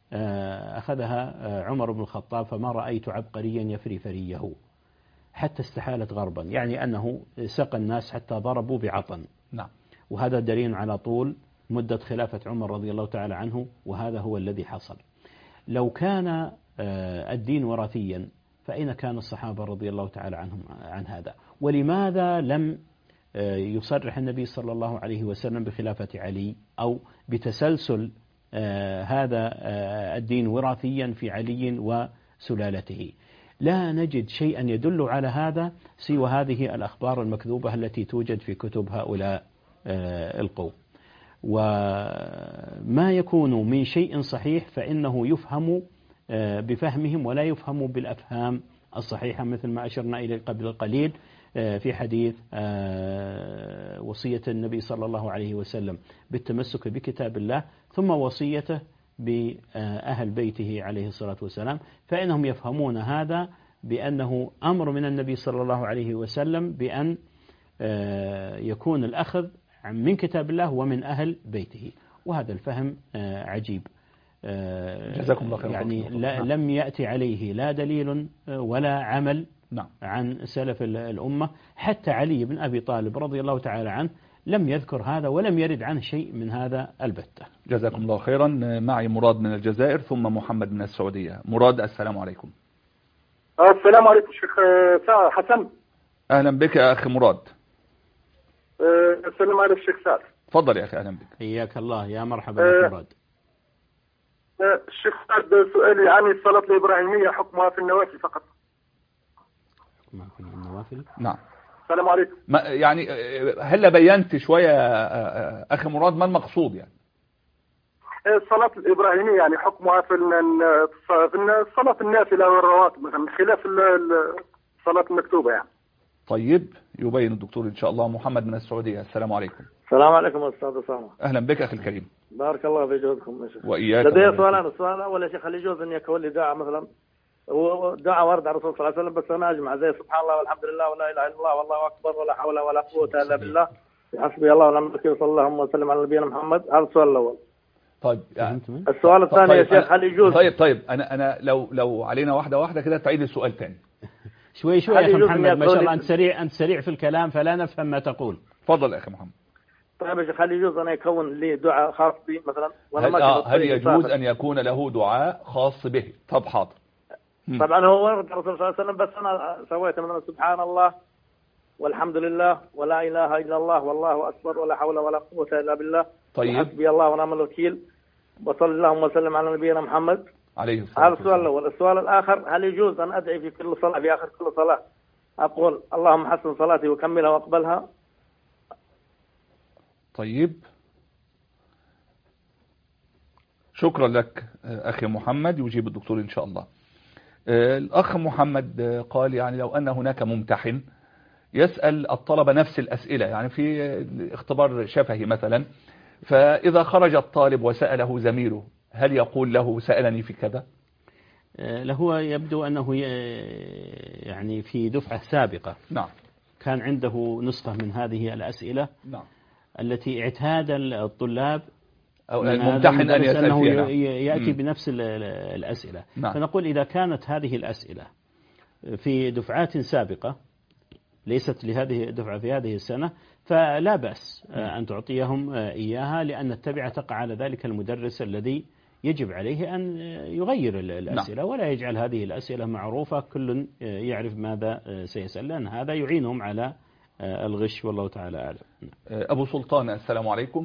أخذها عمر بن الخطاب فما رأيت عبقريا يفري فريه حتى استحالت غربا، يعني أنه سقى الناس حتى ضربوا بعطن. وهذا دليل على طول مدة خلافة عمر رضي الله تعالى عنه، وهذا هو الذي حصل. لو كان الدين وراثيا فأين كان الصحابة رضي الله تعالى عنهم عن هذا؟ ولماذا لم يصرح النبي صلى الله عليه وسلم بخلافة علي أو بتسلسل هذا الدين وراثيا في علي وسلالته؟ لا نجد شيئا يدل على هذا سوى هذه الأخبار المكذوبة التي توجد في كتب هؤلاء القوم. وما يكون من شيء صحيح فإنه يفهم بفهمهم ولا يفهم بالأفهام الصحيحة، مثل ما أشرنا إليه قبل قليل في حديث وصية النبي صلى الله عليه وسلم بالتمسك بكتاب الله، ثم وصيته بأهل بيته عليه الصلاة والسلام، فإنهم يفهمون هذا بأنه أمر من النبي صلى الله عليه وسلم بأن يكون الأخذ من كتاب الله ومن أهل بيته، وهذا الفهم عجيب. جزاكم الله خير. يعني لم يأتي عليه لا دليل ولا عمل عن سلف الأمة، حتى علي بن أبي طالب رضي الله تعالى عنه لم يذكر هذا ولم يرد عنه شيء من هذا البتة. جزاكم الله خيرا. معي مراد من الجزائر ثم محمد من السعودية. مراد، السلام عليكم. السلام عليكم شيخ حسن. أهلا بك يا أخي مراد. السلام عليكم شيخ سعد. تفضل يا أخي. أهلا بك. حياك الله، يا مرحبا يا مراد. الشيخ سعد، سؤالي عن الصلاة الإبراهيمية حكمها في النوافل فقط. حكمها في النوافل؟ نعم. السلام عليكم. يعني هل بينت شوية أخي مراد ما المقصود يعني؟ الصلاة الإبراهيمية يعني حكمها في الصلاة النافلة والرواتب مثلا، خلاف الصلاة المكتوبة يعني. طيب، يبين الدكتور إن شاء الله. محمد من السعودية. السلام عليكم. السلام عليكم أستاذ أسامة. أهلا بك أخي الكريم. بارك الله في جهدكم يا شيخ. وإياك. لدي سؤالان. السؤال الأول يا شيخ، هل يجوز أن يكون لي دعاء مثلا ودعاء ورد على الرسول صلى الله عليه وسلم بس أنا أجمع زي سبحان الله والحمد لله ولا إله إلا الله والله أكبر ولا حول ولا قوة إلا بالله حسبي الله ونعم الوكيل صلى الله وسلم على نبينا محمد؟ هذا السؤال الأول. طيب السؤال الثاني يا شيخ، هل يجوز؟ طيب أنا لو علينا واحدة كده تعيد السؤال تاني. شوي يا أخي محمد، ما شاء الله أنت سريع في الكلام فلا نفهم ما تقول. تفضل يا أخي محمد. طيب يا شيخ، هل يجوز أن يكون لي دعاء خاص بي مثلا؟ هل يجوز أن يكون له دعاء خاص به؟ طب حاضر. طبعا هو ورد الرسول صلى الله عليه وسلم بس أنا سويت مثلا سبحان الله والحمد لله ولا إله إلا الله والله أكبر ولا حول ولا قوة إلا بالله. طيب. حسبي الله ونعم الوكيل وصلى اللهم وسلم على نبينا محمد عليه الصلاة والسلام. هذا السؤال الأول. السؤال الآخر، هل يجوز أن أدعي في كل صلاة في آخر كل صلاة أقول اللهم حسن صلاتي وكملها وأقبلها؟ طيب، شكرا لك أخي محمد. يجيب الدكتور إن شاء الله. الأخ محمد قال يعني لو أن هناك ممتحن يسأل الطلبة نفس الأسئلة، يعني في اختبار شفهي مثلا، فإذا خرج الطالب وسأله زميله هل يقول له سألني في كذا؟ هو يبدو أنه يعني في دفعة سابقة نعم كان عنده نسخة من هذه الأسئلة نعم التي اعتاد الطلاب أو الممتحن أن يسأل أنه فيها يأتي بنفس الأسئلة. نعم. فنقول إذا كانت هذه الأسئلة في دفعات سابقة ليست لهذه الدفعة في هذه السنة فلا بأس أن تعطيهم إياها، لأن التبعة تقع على ذلك المدرس الذي يجب عليه أن يغير الأسئلة ولا يجعل هذه الأسئلة معروفة كل يعرف ماذا سيسأل، لأن هذا يعينهم على الغش والله تعالى أعلم. أبو سلطان، السلام عليكم.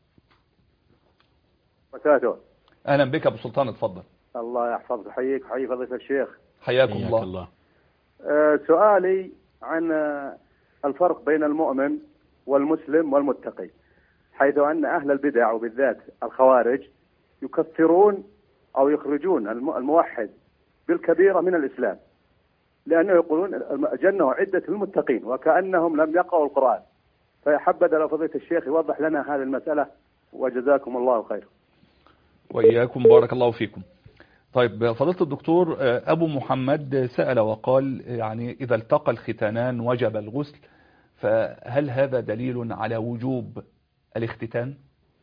وبركاته. أهلا بك أبو سلطان، اتفضل. الله يحفظك ويحييك ويحيي فضيلة الشيخ. حياكم الله. سؤالي عن الفرق بين المؤمن والمسلم والمتقي، حيث أن أهل البدع وبالذات الخوارج يكفرون أو يخرجون الموحد بالكبيرة من الإسلام، لأنه يقولون الجنة عدة للمتقين وكأنهم لم يقرأوا القرآن. فيحبذ لو فضيلة الشيخ يوضح لنا هذه المسألة وجزاكم الله خير. وإياكم، بارك الله فيكم. طيب فضيلة الدكتور، أبو محمد سأل وقال يعني إذا التقى الختانان وجب الغسل، فهل هذا دليل على وجوب الاختتان؟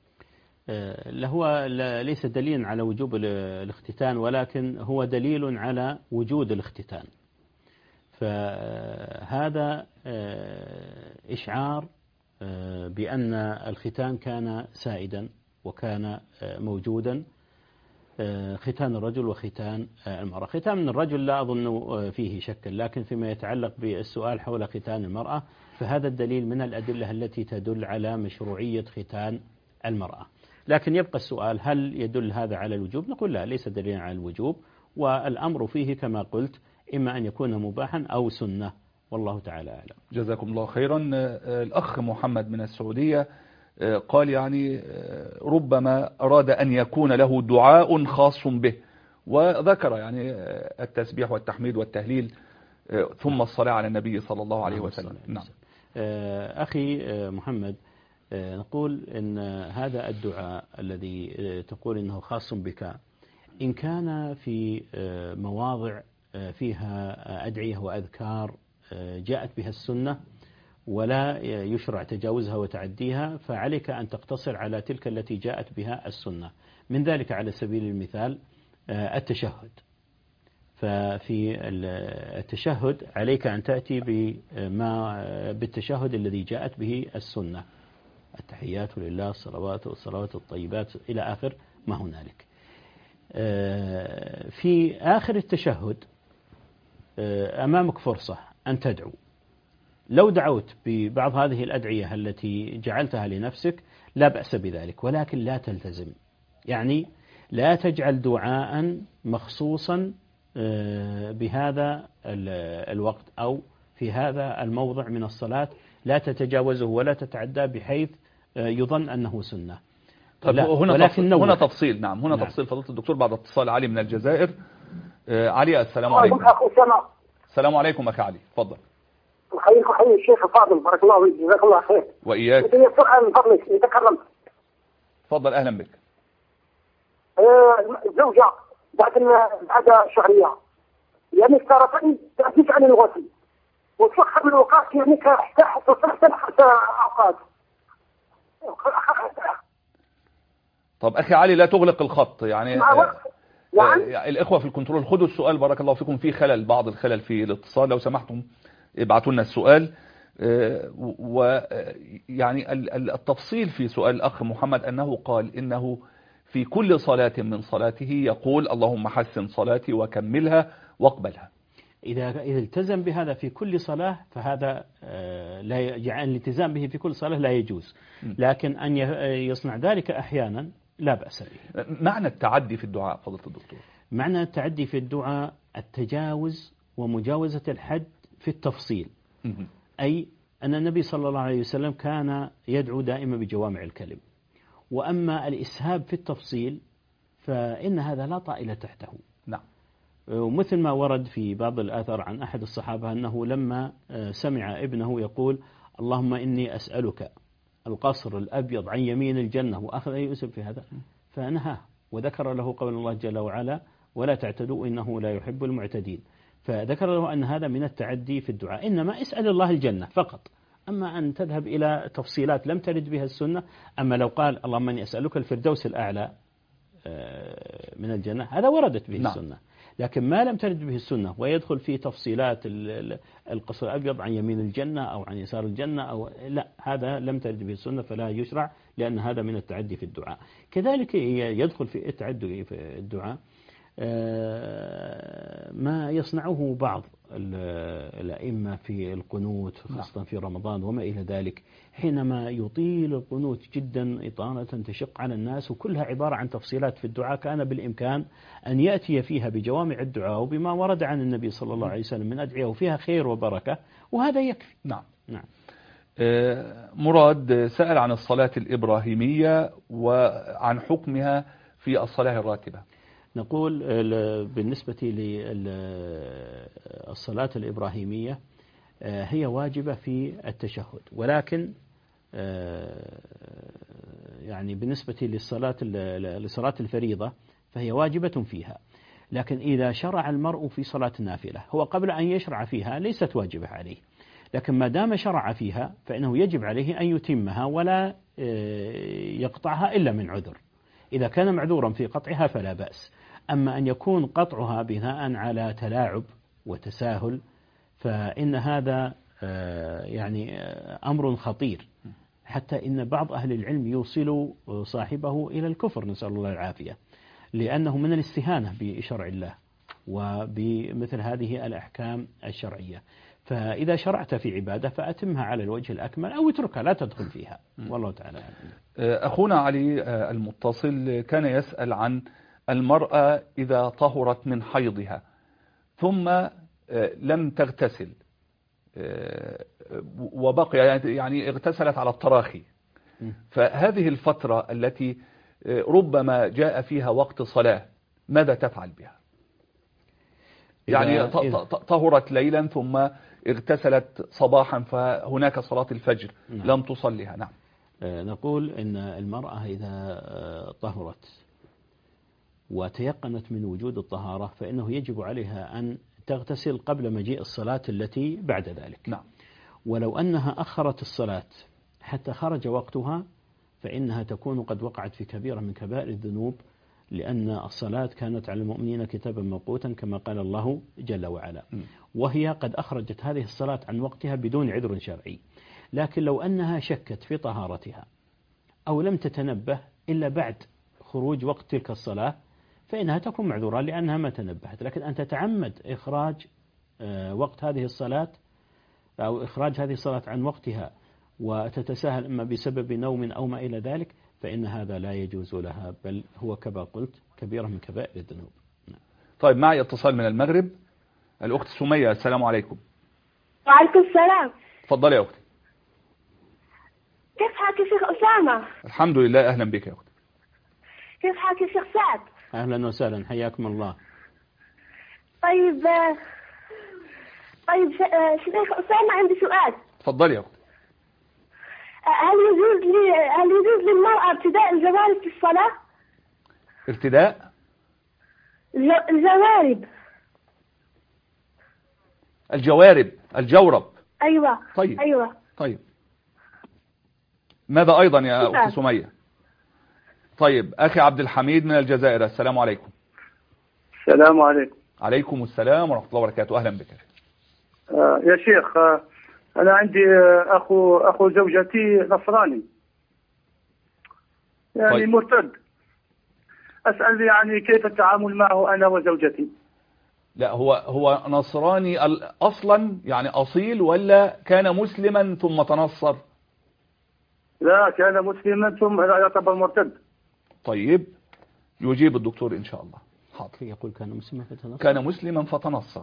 هو ليس دليل على وجوب الاختتان، ولكن هو دليل على وجود الاختتان. فهذا إشعار بأن الختان كان سائدا وكان موجودا، ختان الرجل وختان المرأة. ختان من الرجل لا أظن فيه شك، لكن فيما يتعلق بالسؤال حول ختان المرأة فهذا الدليل من الأدلة التي تدل على مشروعية ختان المرأة. لكن يبقى السؤال هل يدل هذا على الوجوب؟ نقول لا، ليس دليلا على الوجوب، والأمر فيه كما قلت إما أن يكون مباحا أو سنة، والله تعالى أعلم. جزاكم الله خيرا. الأخ محمد من السعودية قال يعني ربما أراد أن يكون له دعاء خاص به، وذكر يعني التسبيح والتحميد والتهليل ثم الصلاة على النبي صلى الله عليه وسلم. نعم. أخي محمد، نقول إن هذا الدعاء الذي تقول إنه خاص بك إن كان في مواضع فيها أدعية وأذكار جاءت بها السنة ولا يشرع تجاوزها وتعديها، فعليك أن تقتصر على تلك التي جاءت بها السنة. من ذلك على سبيل المثال التشهد، ففي التشهد عليك أن تأتي بالتشهد الذي جاءت به السنة، التحيات لله، الصلوات والصلوات الطيبات إلى آخر ما هنالك. في آخر التشهد أمامك فرصة أن تدعو. لو دعوت ببعض هذه الأدعية التي جعلتها لنفسك لا بأس بذلك، ولكن لا تلتزم، يعني لا تجعل دعاء مخصوصا بهذا الوقت أو في هذا الموضع من الصلاة، لا تتجاوزه ولا تتعدى بحيث يظن أنه سنة. طيب هنا تفصيل. نعم، هنا تفصيل فضيلة الدكتور بعد اتصال علي من الجزائر. علي، السلام عليكم. السلام عليكم أخي علي، تفضل. أحييك وحيي الشيخ الفاضل، بارك الله فيك، جزاك الله خير. وإياك. سؤال من فضلك يتكرم. تفضل، أهلا بك. زوجة بعد شهرية يعني صارت تأتيك عن الغسل وتفخر من الأوقات يعني كاحتاج تصل 5 أوقات. طب أخي علي لا تغلق الخط، يعني الإخوة في الكنترول خدوا السؤال، بارك الله فيكم، في خلل، بعض الخلل في الاتصال، لو سمحتم ابعتوا لنا السؤال. ويعني التفصيل في سؤال الأخ محمد أنه قال إنه في كل صلاة من صلاته يقول اللهم حسن صلاتي وكملها واقبلها. إذا التزم بهذا في كل صلاة فهذا لا يعني الالتزام به في كل صلاة لا يجوز، لكن أن يصنع ذلك أحيانا لا بأس به. معنى التعدي في الدعاء فضيلة الدكتور؟ معنى التعدي في الدعاء التجاوز ومجاوزة الحد في التفصيل، أي أن النبي صلى الله عليه وسلم كان يدعو دائما بجوامع الكلم، وأما الإسهاب في التفصيل فإن هذا لا طائل تحته. نعم. ومثل ما ورد في بعض الآثار عن أحد الصحابة أنه لما سمع ابنه يقول اللهم إني أسألك القصر الأبيض عن يمين الجنة وأخذ يؤسف في هذا فنهاه، وذكر له قول الله جل وعلا ولا تعتدوا إنه لا يحب المعتدين، فذكر له أن هذا من التعدي في الدعاء، إنما اسأل الله الجنة فقط، أما أن تذهب إلى تفصيلات لم ترد بها السنة. أما لو قال اللهم إني أسألك الفردوس الأعلى من الجنة هذا وردت به السنة، لكن ما لم ترد به السنة ويدخل في تفصيلات القصر الأبيض عن يمين الجنة أو عن يسار الجنة أو لا، هذا لم ترد به السنة فلا يشرع، لأن هذا من التعدي في الدعاء. كذلك يدخل في التعدي في الدعاء ما يصنعه بعض الأئمة في القنوت خاصة في رمضان وما إلى ذلك، حينما يطيل القنوت جدا إطالة تشق على الناس وكلها عبارة عن تفصيلات في الدعاء، كان بالإمكان أن يأتي فيها بجوامع الدعاء وبما ورد عن النبي صلى الله عليه وسلم من أدعية وفيها خير وبركة، وهذا يكفي. نعم. مراد سأل عن الصلاة الإبراهيمية وعن حكمها في الصلاة الراتبة. نقول بالنسبة للصلاة الإبراهيمية هي واجبة في التشهد، ولكن يعني بالنسبة لصلاة الفريضة فهي واجبة فيها، لكن إذا شرع المرء في صلاة النافلة هو قبل أن يشرع فيها ليست واجبة عليه، لكن ما دام شرع فيها فإنه يجب عليه أن يتمها ولا يقطعها إلا من عذر، إذا كان معذورا في قطعها فلا بأس. أما أن يكون قطعها بناء على تلاعب وتساهل فإن هذا يعني أمر خطير، حتى إن بعض أهل العلم يوصل صاحبه إلى الكفر، نسأل الله العافية، لأنه من الاستهانة بشرع الله وبمثل هذه الأحكام الشرعية. فإذا شرعت في عبادة فأتمها على الوجه الأكمل أو اتركها لا تدخل فيها، والله تعالى. أخونا علي المتصل كان يسأل عن المرأة إذا طهرت من حيضها ثم لم تغتسل وبقي يعني اغتسلت على التراخي، فهذه الفترة التي ربما جاء فيها وقت صلاة ماذا تفعل بها؟ يعني طهرت ليلا ثم اغتسلت صباحا فهناك صلاة الفجر لم تصليها. نعم. نقول إن المرأة إذا طهرت وتيقنت من وجود الطهارة فإنه يجب عليها أن تغتسل قبل مجيء الصلاة التي بعد ذلك. نعم. ولو أنها أخرت الصلاة حتى خرج وقتها فإنها تكون قد وقعت في كبيرة من كبائر الذنوب، لأن الصلاة كانت على المؤمنين كتابا موقوتا كما قال الله جل وعلا، وهي قد أخرجت هذه الصلاة عن وقتها بدون عذر شرعي. لكن لو أنها شكت في طهارتها أو لم تتنبه إلا بعد خروج وقت تلك الصلاة فإنها تكون معذورة لأنها ما تنبهت. لكن أن تتعمد إخراج وقت هذه الصلاة أو إخراج هذه الصلاة عن وقتها وتتساهل إما بسبب نوم أو ما إلى ذلك فإن هذا لا يجوز لها، بل هو كما قلت كبيرة من كبائر الذنوب. طيب معي اتصال من المغرب، الأخت سمية. السلام عليكم. وعليكم السلام. تفضلي يا أختي. كيف حالك يا شيخ أسامة؟ الحمد لله. أهلا بك يا أختي. كيف حالك يا شيخ سعد؟ أهلا وسهلا، حياكم الله. طيب شيخ أسامة عندي سؤال. تفضلي يا أختي. هل يجوز للمرأة ارتداء الجوارب في الصلاة؟ ارتداء الجورب. أيوة. طيب. أيوة. طيب ماذا أيضا يا أخت سمية؟ طيب أخي عبد الحميد من الجزائر. السلام عليكم. السلام عليكم. عليكم السلام ورحمة الله وبركاته. أهلا بك. يا شيخ أنا عندي أخو زوجتي نصراني يعني طيب. مرتد، أسأل يعني كيف التعامل معه أنا وزوجتي؟ لا هو نصراني أصلا يعني أصيل ولا كان مسلما ثم تنصر؟ لا كان مسلما ثم يعتبر مرتد. طيب يجيب الدكتور إن شاء الله. حاضر. يقول كان مسلما فتنصر. كان مسلما فتنصر.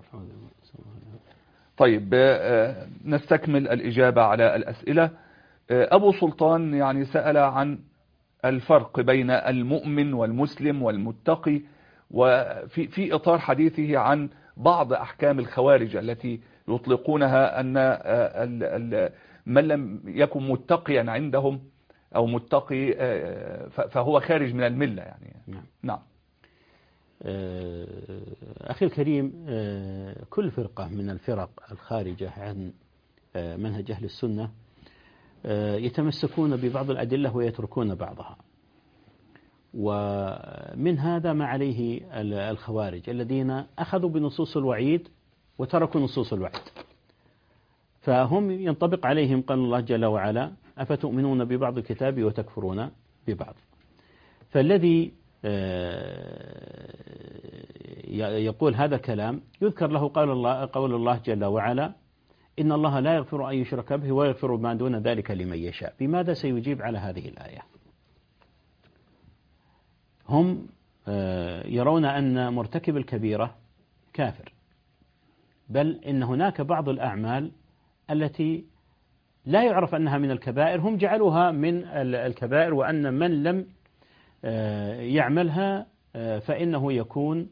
طيب نستكمل الإجابة على الأسئلة. أبو سلطان يعني سأل عن الفرق بين المؤمن والمسلم والمتقي، وفي إطار حديثه عن بعض أحكام الخوارج التي يطلقونها أن من لم يكن متقيا عندهم أو متقي فهو خارج من الملة يعني. نعم. أخي الكريم، كل فرقة من الفرق الخارجة عن منهج أهل السنة يتمسكون ببعض الأدلة ويتركون بعضها، ومن هذا ما عليه الخوارج الذين أخذوا بنصوص الوعيد وتركوا نصوص الوعد، فهم ينطبق عليهم قال الله جل وعلا أفتؤمنون ببعض الكتاب وتكفرون ببعض. فالذي يقول هذا الكلام يذكر له قول الله جل وعلا إن الله لا يغفر أن يشرك به ويغفر ما دون ذلك لمن يشاء. بماذا سيجيب على هذه الآية؟ هم يرون أن مرتكب الكبيرة كافر، بل إن هناك بعض الأعمال التي لا يعرف أنها من الكبائر هم جعلوها من الكبائر، وأن من لم يعملها فإنه يكون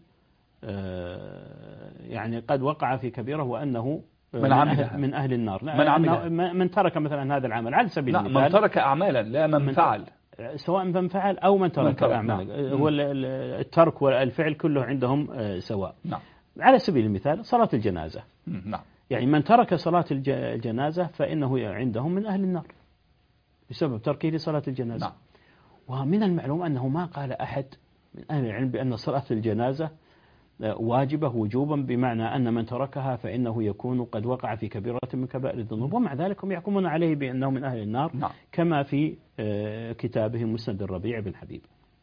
يعني قد وقع في كبيرة وأنه من أهل النار. من ترك مثلا هذا العمل على سبيل المثال، من ترك أعمالا لا من فعل، سواء من فعل أو من ترك أعمالا، هو الترك والفعل كله عندهم سواء. نعم. على سبيل المثال صلاة الجنازة. نعم. يعني من ترك صلاة الجنازة فإنه عندهم من أهل النار بسبب تركه لصلاة الجنازة. نعم. ومن المعلوم أنه ما قال أحد من أهل العلم بأن صلاة الجنازة واجبة وجوبا بمعنى أن من تركها فإنه يكون قد وقع في كبيرة من كبائر الذنوب، ومع ذلك هم يحكمون عليه بأنه من أهل النار. نعم. كما في كتابهم مسند الربيع بن حبيب.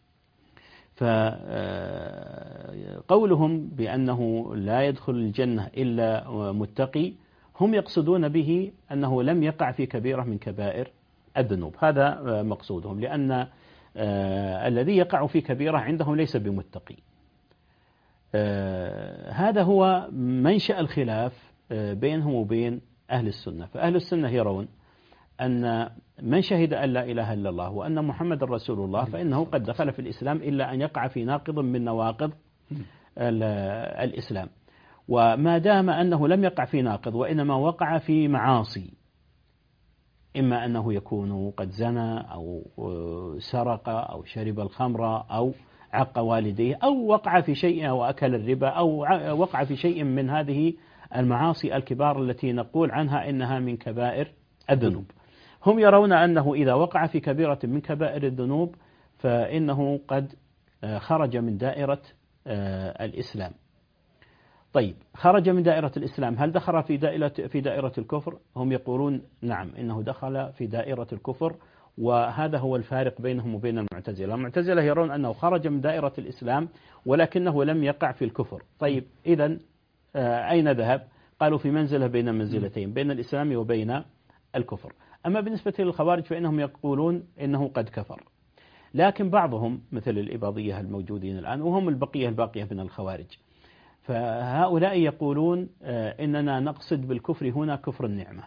فقولهم بأنه لا يدخل الجنة إلا متقي هم يقصدون به أنه لم يقع في كبيرة من كبائر الذنوب، هذا مقصودهم، لأن الذي يقع في كبيرة عندهم ليس بمتقي. هذا هو منشأ الخلاف بينهم وبين أهل السنة. فأهل السنة يرون أن من شهد أن لا إله إلا الله وأن محمد رسول الله فإنه قد دخل في الإسلام إلا أن يقع في ناقض من نواقض الإسلام. وما دام أنه لم يقع في ناقض وإنما وقع في معاصي، إما أنه يكون قد زنى أو سرق أو شرب الخمر أو عق والديه أو وقع في شيء أو أكل الربا أو وقع في شيء من هذه المعاصي الكبار التي نقول عنها إنها من كبائر الذنوب، هم يرون أنه إذا وقع في كبيرة من كبائر الذنوب فإنه قد خرج من دائرة الإسلام. طيب، خرج من دائرة الإسلام، هل دخل في دائرة الكفر؟ هم يقولون نعم، إنه دخل في دائرة الكفر، وهذا هو الفارق بينهم وبين المعتزلة. المعتزلة يرون أنه خرج من دائرة الإسلام ولكنه لم يقع في الكفر. طيب، إذن أين ذهب؟ قالوا في منزلة بين منزلتين، بين الإسلام وبين الكفر. أما بالنسبة للخوارج فإنهم يقولون إنه قد كفر، لكن بعضهم مثل الإباضية الموجودين الآن وهم البقية الباقية من الخوارج، فهؤلاء يقولون إننا نقصد بالكفر هنا كفر النعمة،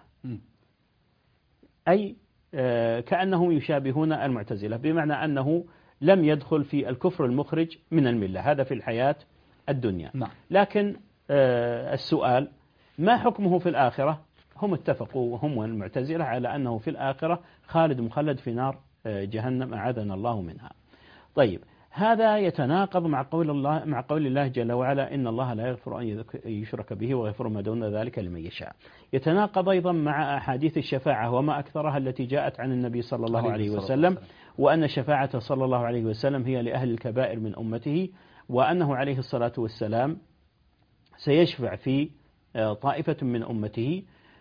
أي كأنهم يشابهون المعتزلة، بمعنى أنه لم يدخل في الكفر المخرج من الملة، هذا في الحياة الدنيا. لكن السؤال ما حكمه في الآخرة؟ هم اتفقوا وهم المعتزلة على أنه في الآخرة خالد مخلد في نار جهنم أعاذنا الله منها. طيب، هذا يتناقض مع قول الله جل وعلا إن الله لا يغفر أن يشرك به ويغفر ما دون ذلك لمن يشاء. يتناقض أيضا مع أحاديث الشفاعة وما أكثرها التي جاءت عن النبي صلى الله عليه وسلم، وأن الشفاعة صلى الله عليه وسلم هي لأهل الكبائر من أمته، وأنه عليه الصلاة والسلام سيشفع في طائفة من أمته.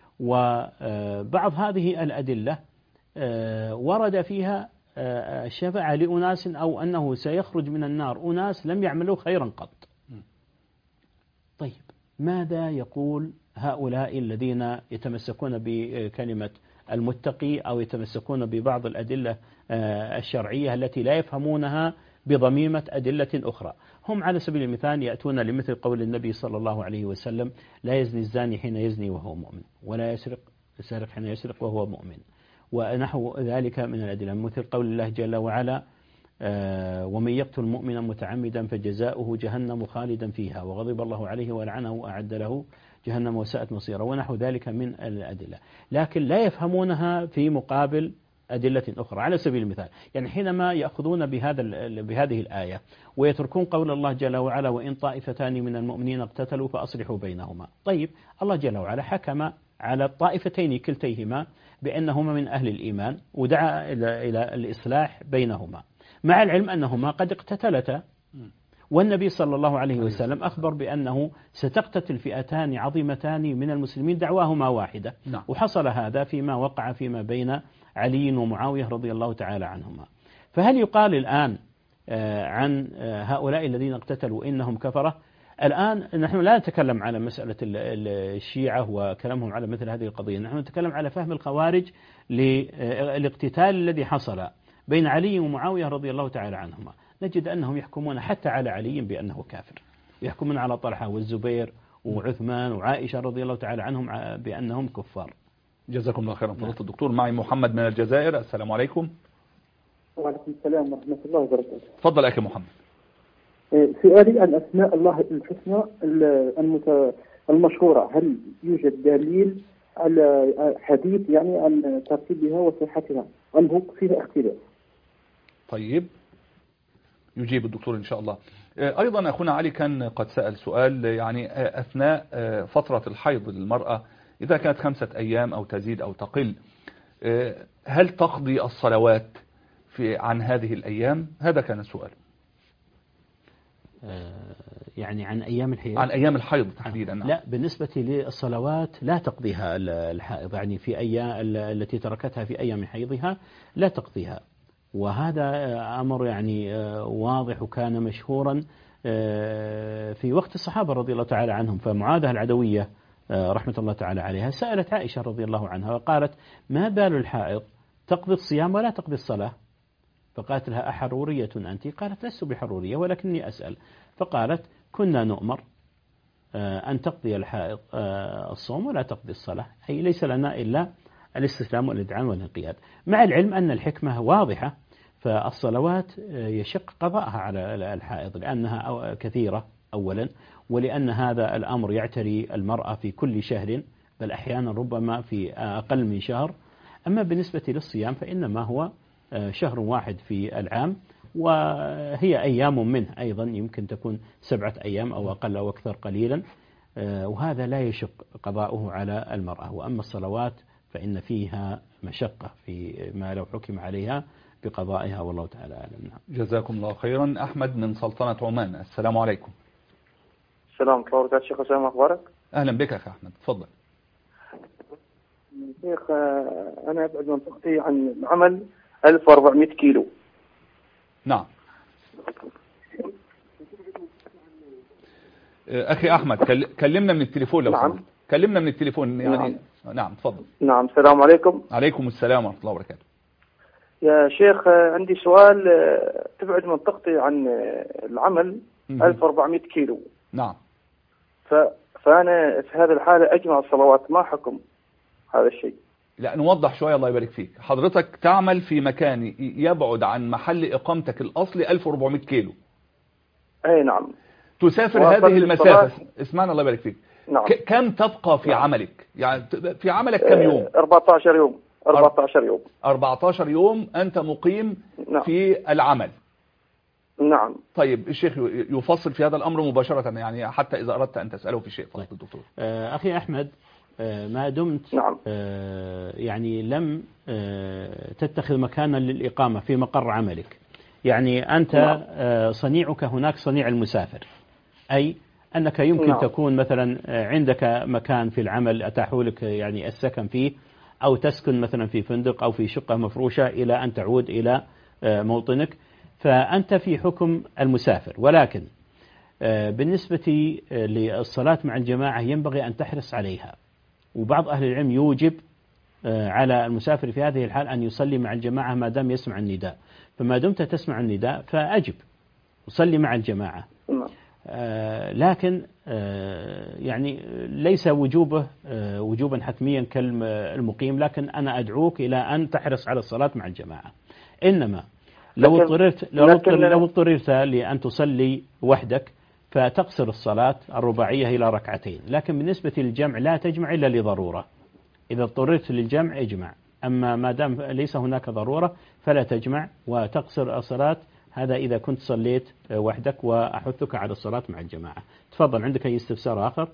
وبعض هذه الأدلة ورد فيها الشفاعة لأناس أو أنه سيخرج من النار أناس لم يعملوا خيرا قط. طيب، ماذا يقول هؤلاء الذين يتمسكون بكلمة المتقي أو يتمسكون ببعض الأدلة الشرعية التي لا يفهمونها بضميمة أدلة أخرى؟ هم على سبيل المثال يأتون لمثل قول النبي صلى الله عليه وسلم لا يزني الزاني حين يزني وهو مؤمن، ولا يسرق السارق حين يسرق وهو مؤمن، ونحو ذلك من الأدلة، مثل قول الله جل وعلا ومن يقتل مؤمنا متعمدا فجزاؤه جهنم خالدا فيها وغضب الله عليه ولعنه وأعد له جهنم وساءت مصيرا، ونحو ذلك من الأدلة، لكن لا يفهمونها في مقابل أدلة أخرى. على سبيل المثال، يعني حينما يأخذون بهذه الآية ويتركون قول الله جل وعلا وإن طائفتان من المؤمنين اقتتلوا فأصلحوا بينهما. طيب، الله جل وعلا حكم على الطائفتين كلتيهما بأنهما من أهل الإيمان ودعا إلى الإصلاح بينهما، مع العلم أنهما قد اقتتلتا، والنبي صلى الله عليه وسلم أخبر بأنه ستقتتل فئتان عظيمتان من المسلمين دعواهما واحدة. وحصل هذا فيما وقع فيما بين علي ومعاوية رضي الله تعالى عنهما. فهل يقال الآن عن هؤلاء الذين اقتتلوا إنهم كفرة؟ الآن نحن لا نتكلم على مسألة الشيعة وكلامهم على مثل هذه القضية، نحن نتكلم على فهم الخوارج للاقتتال الذي حصل بين علي ومعاوية رضي الله تعالى عنهما. نجد أنهم يحكمون حتى على علي بأنه كافر، يحكمون على طلحة والزبير وعثمان وعائشة رضي الله تعالى عنهم بأنهم كفار. جزاكم الله خيرا فضيلة الدكتور. معي محمد من الجزائر. السلام عليكم. وعليكم السلام ورحمة الله وبركاته. تفضل أخي محمد. سؤالي عن أسماء الله الحسنى المشهورة، هل يوجد دليل على حديث يعني عن ترتيبها وصحتها أم هو فيها اختلاف؟ طيب، يجيب الدكتور إن شاء الله. أيضا أخونا علي كان قد سأل سؤال، يعني أثناء فترة الحيض للمرأة إذا كانت 5 أيام أو تزيد أو تقل، هل تقضي الصلوات عن هذه الأيام؟ هذا كان السؤال. يعني عن أيام الحيض؟ عن أيام الحيض تحديدا. لا، بالنسبة للصلوات لا تقضيها الحائض، يعني في أيام التي تركتها في أيام حيضها لا تقضيها، وهذا أمر يعني واضح وكان مشهورا في وقت الصحابة رضي الله تعالى عنهم. فمعاذة العدوية رحمة الله تعالى عليها سألت عائشة رضي الله عنها وقالت ما بال الحائض تقضي الصيام ولا تقضي الصلاة؟ فقالت لها أحرورية أنت؟ قالت لست بحرورية ولكني أسأل. فقالت كنا نؤمر أن تقضي الحائض الصوم ولا تقضي الصلاة، أي ليس لنا إلا الاستسلام والإذعان والانقياد، مع العلم أن الحكمة واضحة. فالصلوات يشق قضاءها على الحائض لأنها كثيرة أولا، ولأن هذا الأمر يعتري المرأة في كل شهر، بل أحيانا ربما في أقل من شهر. أما بالنسبة للصيام فإنما هو شهر واحد في العام، وهي أيام منه أيضا يمكن تكون 7 أيام أو أقل أو أكثر قليلا، وهذا لا يشق قضاؤه على المرأة. وأما الصلوات فإن فيها مشقة في ما لو حكم عليها بقضائها، والله تعالى أعلم. جزاكم الله خيرا. أحمد من سلطنة عمان، السلام عليكم. السلام ورحمة الله وبركاته. شيخ أسامة، أخبارك؟ أهلا بك أخي أحمد، تفضل. شيخ أنا أبعد منطقتي عن العمل 1400 كيلو. نعم أخي أحمد، كلمنا من التليفون لو نعم. سمحت. كلمنا من التليفون يعني. نعم تفضل. نعم، السلام عليكم. عليكم السلام ورحمة الله وبركاته. يا شيخ عندي سؤال. تبعد منطقتي عن العمل 1400 كيلو. نعم. فأنا في هذه الحالة أجمع الصلوات، ما حكم هذا الشيء؟ لا نوضح شوية الله يبارك فيك. حضرتك تعمل في مكان يبعد عن محل إقامتك الأصلي 1400 كيلو. أي نعم. تسافر هذه المسافة، اسمعنا الله يبارك فيك. نعم. كم تبقى في عملك؟ يعني في عملك كم يوم؟ 14 يوم. 14 يوم. 14 يوم أنت مقيم. نعم. في العمل. نعم. طيب الشيخ يفصل في هذا الأمر مباشرة، يعني حتى إذا أردت أن تسأله في شيء. طيب الدكتور. أخي أحمد، ما دمت نعم. يعني لم تتخذ مكانا للإقامة في مقر عملك، يعني أنت نعم. صنيعك هناك صنيع المسافر، أي أنك يمكن نعم. تكون مثلا عندك مكان في العمل أتاحوا لك يعني السكن فيه، أو تسكن مثلا في فندق أو في شقة مفروشة إلى أن تعود إلى موطنك، فأنت في حكم المسافر. ولكن بالنسبة للصلاة مع الجماعة ينبغي أن تحرص عليها، وبعض أهل العلم يوجب على المسافر في هذه الحال أن يصلي مع الجماعة ما دام يسمع النداء. فما دمت تسمع النداء فأجب وصلي مع الجماعة. لكن يعني ليس وجوبه وجوبا حتميا كالمقيم، لكن أنا أدعوك إلى أن تحرص على الصلاة مع الجماعة. إنما لو اضطررت لأن تصلي وحدك فتقصر الصلاة الرباعية إلى 2 ركعتين. لكن بالنسبة للجمع لا تجمع إلا لضرورة. إذا اضطررت للجمع اجمع، أما ما دام ليس هناك ضرورة فلا تجمع وتقصر الصلاة. هذا إذا كنت صليت وحدك، وأحثك على الصلاة مع الجماعة. تفضل، عندك أي استفسار آخر؟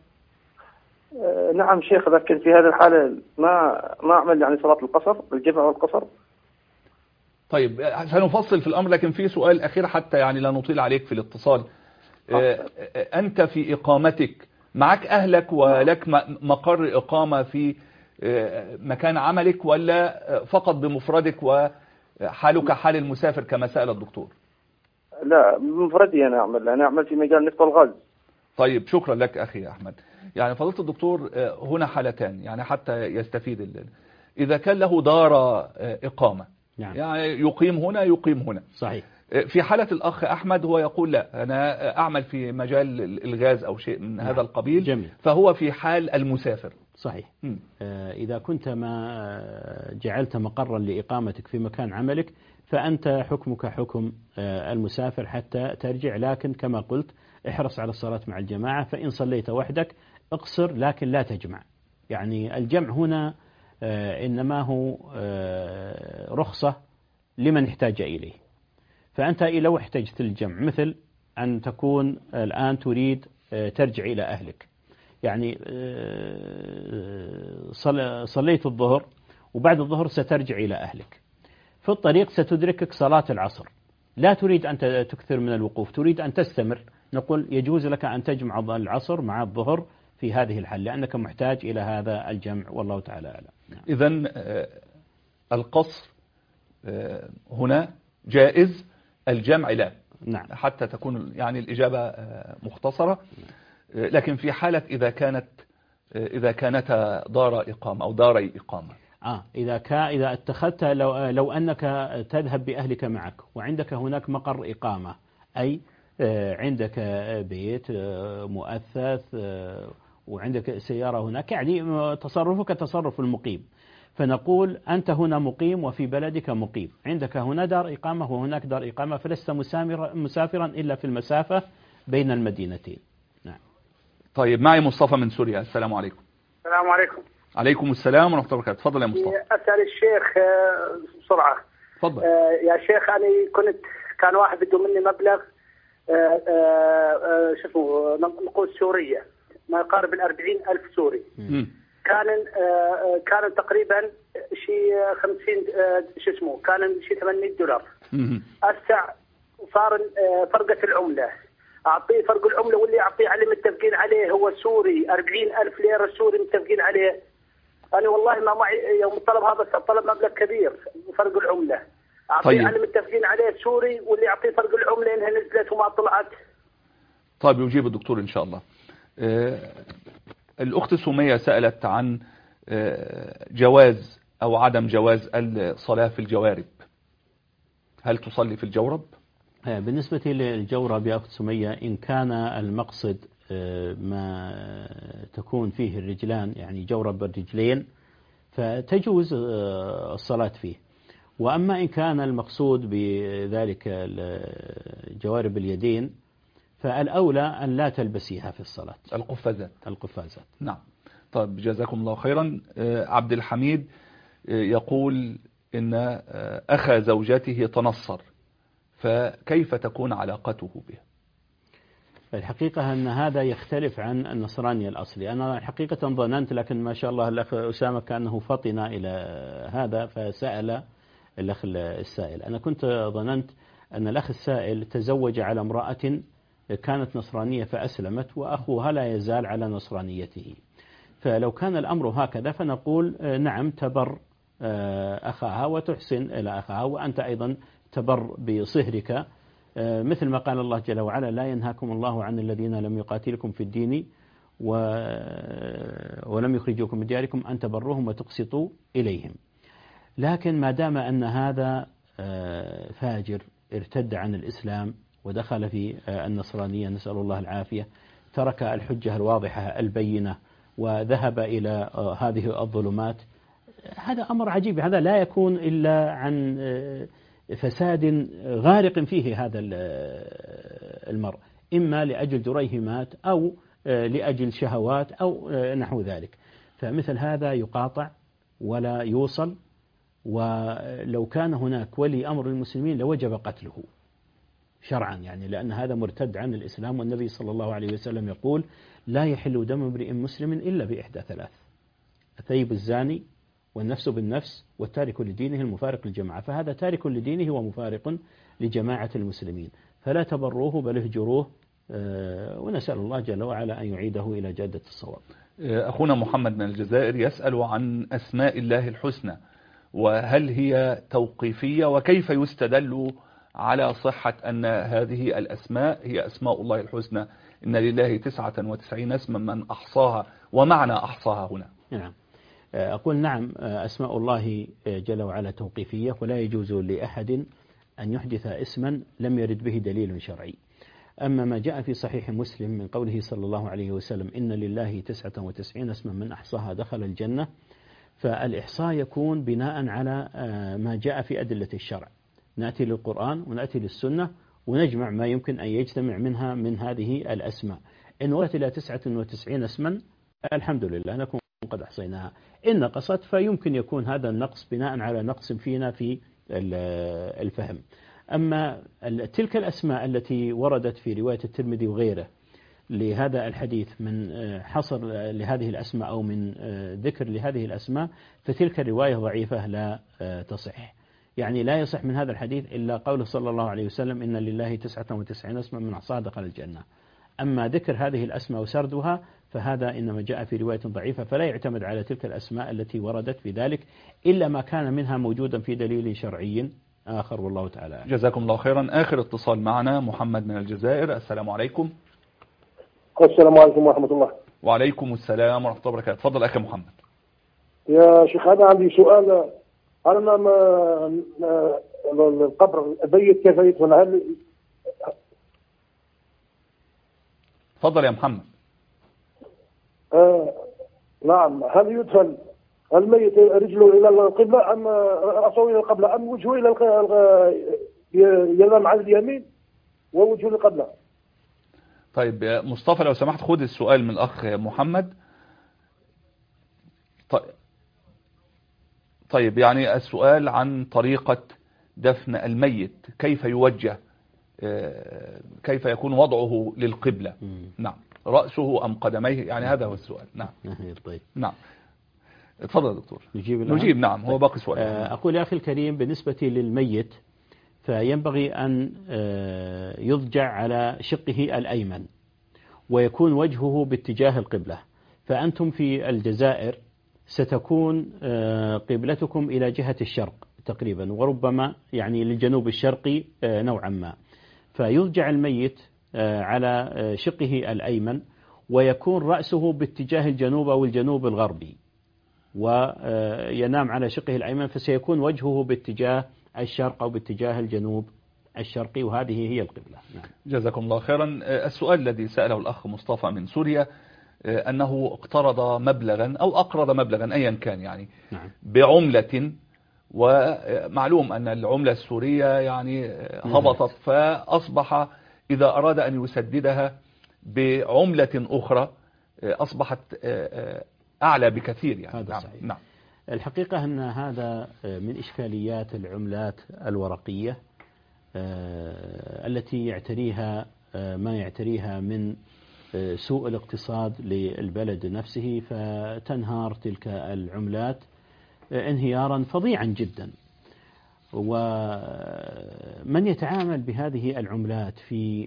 نعم شيخ، لكن في هذه الحالة ما أعمل يعني صلاة القصر، الجمع والقصر. طيب سنفصل في الأمر، لكن في سؤال أخير حتى يعني لا نطيل عليك في الاتصال. أنت في إقامتك معك أهلك ولك مقر إقامة في مكان عملك، ولا فقط بمفردك وحالك حال المسافر كما سأل الدكتور؟ لا بمفردي أنا أعمل في مجال نفط والغاز. طيب شكرا لك أخي أحمد. يعني فضيلة الدكتور، هنا حالتان يعني حتى يستفيد إذا كان له دار إقامة، يعني يقيم هنا يقيم هنا. صحيح. في حالة الأخ أحمد هو يقول لا أنا أعمل في مجال الغاز أو شيء من هذا القبيل. جميل. فهو في حال المسافر. صحيح. إذا كنت ما جعلت مقرا لإقامتك في مكان عملك فأنت حكمك حكم المسافر حتى ترجع. لكن كما قلت احرص على الصلاة مع الجماعة، فإن صليت وحدك اقصر لكن لا تجمع. يعني الجمع هنا إنما هو رخصة لمن احتاج إليه. فأنت لو احتجت للجمع، مثل أن تكون الآن تريد ترجع إلى أهلك، يعني صليت الظهر وبعد الظهر سترجع إلى أهلك، في الطريق ستدركك صلاة العصر، لا تريد أن تكثر من الوقوف، تريد أن تستمر، نقول يجوز لك أن تجمع العصر مع الظهر في هذه الحال لأنك محتاج إلى هذا الجمع، والله تعالى أعلم. إذن القصر هنا جائز، الجمع لا. نعم. حتى تكون يعني الإجابة مختصرة. لكن في حالة إذا كانت دار إقامة أو داري إقامة، إذا اتخذت لو أنك تذهب بأهلك معك وعندك هناك مقر إقامة، أي عندك بيت مؤثث وعندك سيارة هناك، يعني تصرفك تصرف المقيم، فنقول أنت هنا مقيم وفي بلدك مقيم، عندك هنا دار إقامة وهناك دار إقامة، فلست مسافرا إلا في المسافة بين المدينتين. نعم. طيب معي مصطفى من سوريا. السلام عليكم. السلام عليكم. عليكم السلام ورحمة الله وبركاته. تفضل يا مصطفى. أسأل الشيخ بسرعة. تفضل. يا شيخ أنا كان واحد بده مني مبلغ شو اسمه نقود سورية ما يقارب 40,000 سوري. كان تقريبا شيء 50 شو اسمه كان شيء $800. هسه صار فرقة العملة، أعطيه فرق العملة واللي أعطيه عليه متفقين عليه هو سوري 40,000 ليرة سوري متفقين عليه. أنا والله ما معي يوم طلب هذا طلب مبلغ كبير فرق العملة، أعطيه على متفقين عليه سوري واللي أعطيه فرق العملة إنها نزلت وما طلعت. طيب يجيب الدكتور إن شاء الله. الأخت سمية سألت عن جواز أو عدم جواز الصلاة في الجوارب. هل تصلي في الجورب؟ بالنسبة للجورب يا أخت سمية، إن كان المقصد ما تكون فيه الرجلان، يعني جورب الرجلين، فتجوز الصلاة فيه. وأما إن كان المقصود بذلك جوارب اليدين فالأولى أن لا تلبسيها في الصلاة. القفازات. نعم. طيب جزاكم الله خيرا. عبد الحميد يقول إن أخا زوجته تنصر، فكيف تكون علاقته به؟ الحقيقة أن هذا يختلف عن النصراني الأصلي. أنا الحقيقة ظننت، لكن ما شاء الله الأخ أسامة كأنه فطن إلى هذا فسأل الأخ السائل. أنا كنت ظننت أن الأخ السائل تزوج على امرأة كانت نصرانية فأسلمت وأخوها لا يزال على نصرانيته، فلو كان الأمر هكذا فنقول نعم تبر أخاها وتحسن إلى أخاها، وأنت أيضا تبر بصهرك، مثل ما قال الله جل وعلا: لا ينهاكم الله عن الذين لم يقاتلكم في الدين ولم يخرجوكم من دياركم أن تبروهم وتقسطوا إليهم. لكن ما دام أن هذا فاجر ارتد عن الإسلام ودخل في النصرانية، نسأل الله العافية، ترك الحجة الواضحة البينة وذهب إلى هذه الظلمات، هذا أمر عجيب. هذا لا يكون إلا عن فساد غارق فيه هذا المرء، إما لأجل دريهمات أو لأجل شهوات أو نحو ذلك، فمثل هذا يقاطع ولا يوصل. ولو كان هناك ولي أمر المسلمين لوجب قتله شرعا، يعني لأن هذا مرتد عن الإسلام، والنبي صلى الله عليه وسلم يقول: لا يحل دم امرئ مسلم إلا بإحدى ثلاث: الثيب الزاني والنفس بالنفس والتارك لدينه المفارق للجماعة. فهذا تارك لدينه ومفارق لجماعة المسلمين، فلا تبروه بل اهجروه، ونسأل الله جل وعلا أن يعيده إلى جادة الصواب. أخونا محمد من الجزائر يسأل عن أسماء الله الحسنى، وهل هي توقيفية، وكيف يستدل على صحة أن هذه الأسماء هي أسماء الله الحسنى؟ إن لله 99 اسما من أحصاها، ومعنى أحصاها هنا. نعم. أقول نعم، أسماء الله جل وعلا توقيفية، ولا يجوز لأحد أن يحدث اسما لم يرد به دليل شرعي. أما ما جاء في صحيح مسلم من قوله صلى الله عليه وسلم: إن لله 99 اسما من أحصاها دخل الجنة، فالإحصاء يكون بناء على ما جاء في أدلة الشرع، نأتي للقرآن ونأتي للسنة ونجمع ما يمكن أن يجتمع منها من هذه الأسماء. إن وصلت إلى 99 اسما الحمد لله نكون قد أحصيناها. إن نقصت فيمكن يكون هذا النقص بناء على نقص فينا في الفهم. أما تلك الأسماء التي وردت في رواية الترمذي وغيره لهذا الحديث من حصر لهذه الأسماء أو من ذكر لهذه الأسماء، فتلك الرواية ضعيفة لا تصح. يعني لا يصح من هذا الحديث إلا قوله صلى الله عليه وسلم: إن لله 99 اسما من أحصاها دخل الجنة. أما ذكر هذه الأسماء وسردها فهذا إنما جاء في رواية ضعيفة، فلا يعتمد على تلك الأسماء التي وردت في ذلك إلا ما كان منها موجودا في دليل شرعي آخر، والله تعالى. جزاكم الله خيرا. آخر اتصال معنا محمد من الجزائر. السلام عليكم. السلام عليكم ورحمة الله. وعليكم السلام ورحمة الله وبركاته. تفضل أخي محمد. يا شيخ أنا عندي سؤال. أنا القبر بيت كيف يدفن؟ هل تفضل يا محمد. نعم، هل يدفن الميت رجله إلى القبلة أم رأسه إلى القبلة أم وجهه ينام على اليمين ووجهه للقبلة؟ طيب مصطفى لو سمحت خد السؤال من الأخ محمد. طيب يعني السؤال عن طريقة دفن الميت، كيف يوجه، كيف يكون وضعه للقبلة؟ نعم، رأسه أم قدميه؟ يعني هذا هو السؤال. نعم. طيب. نعم، اتفضل يا دكتور. نجيب. نعم، هو باقي سؤال. أقول يا أخي الكريم، بالنسبة للميت فينبغي أن يضجع على شقه الأيمن ويكون وجهه باتجاه القبلة. فأنتم في الجزائر ستكون قبلتكم إلى جهة الشرق تقريبا، وربما يعني للجنوب الشرقي نوعا ما. فيضجع الميت على شقه الأيمن ويكون رأسه باتجاه الجنوب أو الجنوب الغربي، وينام على شقه الأيمن، فسيكون وجهه باتجاه الشرق أو باتجاه الجنوب الشرقي، وهذه هي القبلة. نعم. جزاكم الله خيرا. السؤال الذي سأله الأخ مصطفى من سوريا أنه اقترض مبلغا أو أقرض مبلغا أيا كان يعني بعملة، ومعلوم أن العملة السورية يعني هبطت، فأصبح إذا أراد أن يسددها بعملة أخرى أصبحت أعلى بكثير يعني. هذا صحيح. نعم. الحقيقة أن هذا من إشكاليات العملات الورقية التي يعتريها ما يعتريها من سوء الاقتصاد للبلد نفسه، فتنهار تلك العملات انهيارا فظيعا جدا. ومن يتعامل بهذه العملات في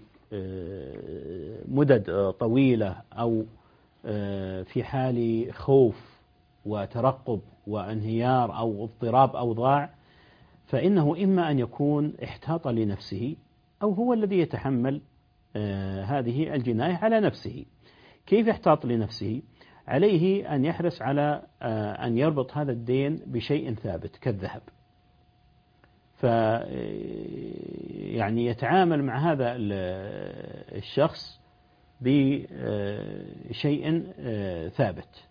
مدد طويلة أو في حال خوف وترقب وانهيار أو اضطراب أوضاع، فإنه إما أن يكون احتاط لنفسه أو هو الذي يتحمل هذه الجناية على نفسه. كيف يحتاط لنفسه؟ عليه أن يحرص على أن يربط هذا الدين بشيء ثابت كالذهب، يعني يتعامل مع هذا الشخص بشيء ثابت،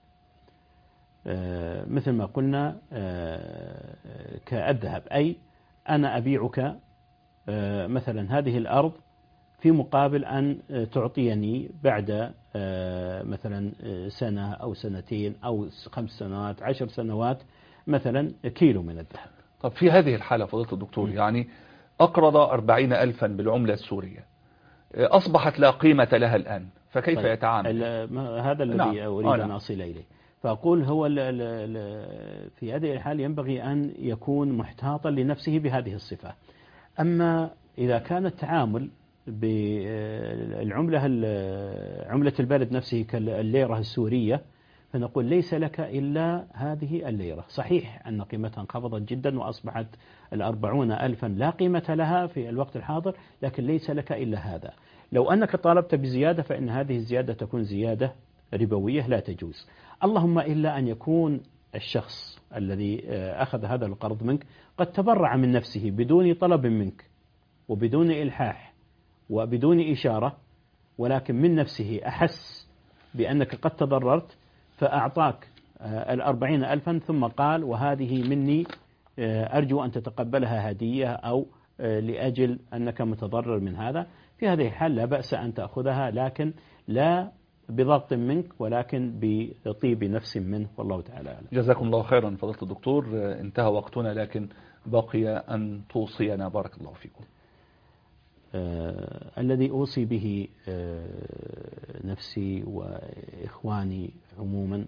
مثل ما قلنا كالذهب، أي أنا أبيعك مثلا هذه الأرض في مقابل أن تعطيني بعد مثلا سنة أو سنتين أو 5 سنوات 10 سنوات مثلا كيلو من الذهب. طب في هذه الحالة فضيلة الدكتور يعني أقرض 40,000 بالعملة السورية، أصبحت لا قيمة لها الآن، فكيف يتعامل؟ هذا الذي أريد أن أصل إليه. فأقول هو في هذه الحال ينبغي أن يكون محتاطا لنفسه بهذه الصفة. أما إذا كان التعامل بالعملة عملة البلد نفسه كالليرة السورية، فنقول ليس لك إلا هذه الليرة. صحيح أن قيمتها انخفضت جدا وأصبحت 40,000 لا قيمة لها في الوقت الحاضر، لكن ليس لك إلا هذا. لو أنك طالبت بزيادة فإن هذه الزيادة تكون زيادة ربوية لا تجوز، اللهم إلا أن يكون الشخص الذي أخذ هذا القرض منك قد تبرع من نفسه بدون طلب منك وبدون إلحاح وبدون إشارة، ولكن من نفسه أحس بأنك قد تضررت فأعطاك 40,000 ثم قال وهذه مني أرجو أن تتقبلها هدية أو لأجل أنك متضرر من هذا. في هذه الحال لا بأس أن تأخذها، لكن لا بضغط منك ولكن بطيب نفس منه، والله تعالى أعلم. جزاكم الله خيرا فضيلة الدكتور. انتهى وقتنا، لكن بقي أن توصينا بارك الله فيكم. الذي أوصي به نفسي وإخواني عموما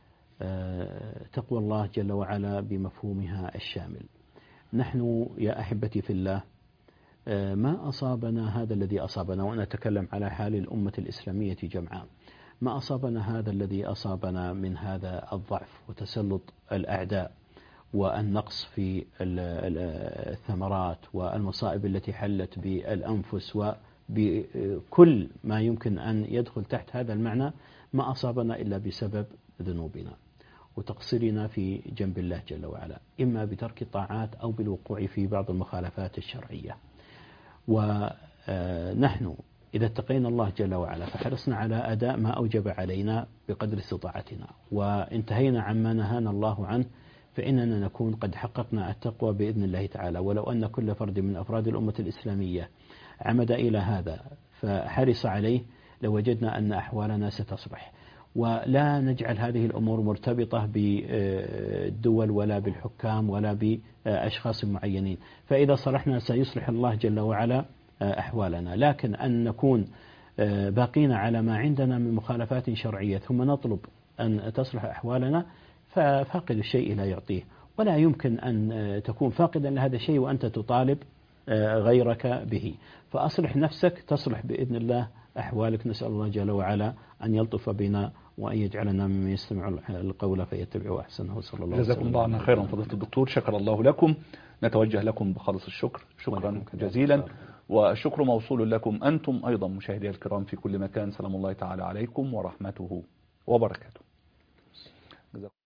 تقوى الله جل وعلا بمفهومها الشامل. نحن يا أحبتي في الله ما أصابنا هذا الذي أصابنا، وأنا أتكلم على حال الأمة الإسلامية جمعاء، ما أصابنا هذا الذي أصابنا من هذا الضعف وتسلط الأعداء والنقص في الثمرات والمصائب التي حلت بالأنفس وبكل ما يمكن أن يدخل تحت هذا المعنى، ما أصابنا إلا بسبب ذنوبنا وتقصيرنا في جنب الله جل وعلا، إما بترك الطاعات أو بالوقوع في بعض المخالفات الشرعية. ونحن إذا اتقينا الله جل وعلا فحرصنا على أداء ما أوجب علينا بقدر استطاعتنا وانتهينا عما نهانا الله عنه فإننا نكون قد حققنا التقوى بإذن الله تعالى. ولو أن كل فرد من أفراد الأمة الإسلامية عمد إلى هذا فحرص عليه لوجدنا أن أحوالنا ستصلح. ولا نجعل هذه الأمور مرتبطة بالدول ولا بالحكام ولا بأشخاص معينين، فإذا صلحنا سيصلح الله جل وعلا أحوالنا. لكن أن نكون باقين على ما عندنا من مخالفات شرعية ثم نطلب أن تصلح أحوالنا ففاقد الشيء لا يعطيه، ولا يمكن أن تكون فاقدا لهذا الشيء وأنت تطالب غيرك به. فأصلح نفسك تصلح بإذن الله أحوالك. نسأل الله جل وعلا أن يلطف بنا وأن يجعلنا ممن يستمع القول فيتبع أحسنه. صلى الله عليه وسلم. جزاكم الله عنا خيرا فضيلة الدكتور، شكر الله لكم. نتوجه لكم بخالص الشكر، شكرا جزيلا، والشكر موصول لكم أنتم أيضا مشاهدي الكرام في كل مكان. سلام الله تعالى عليكم ورحمته وبركاته.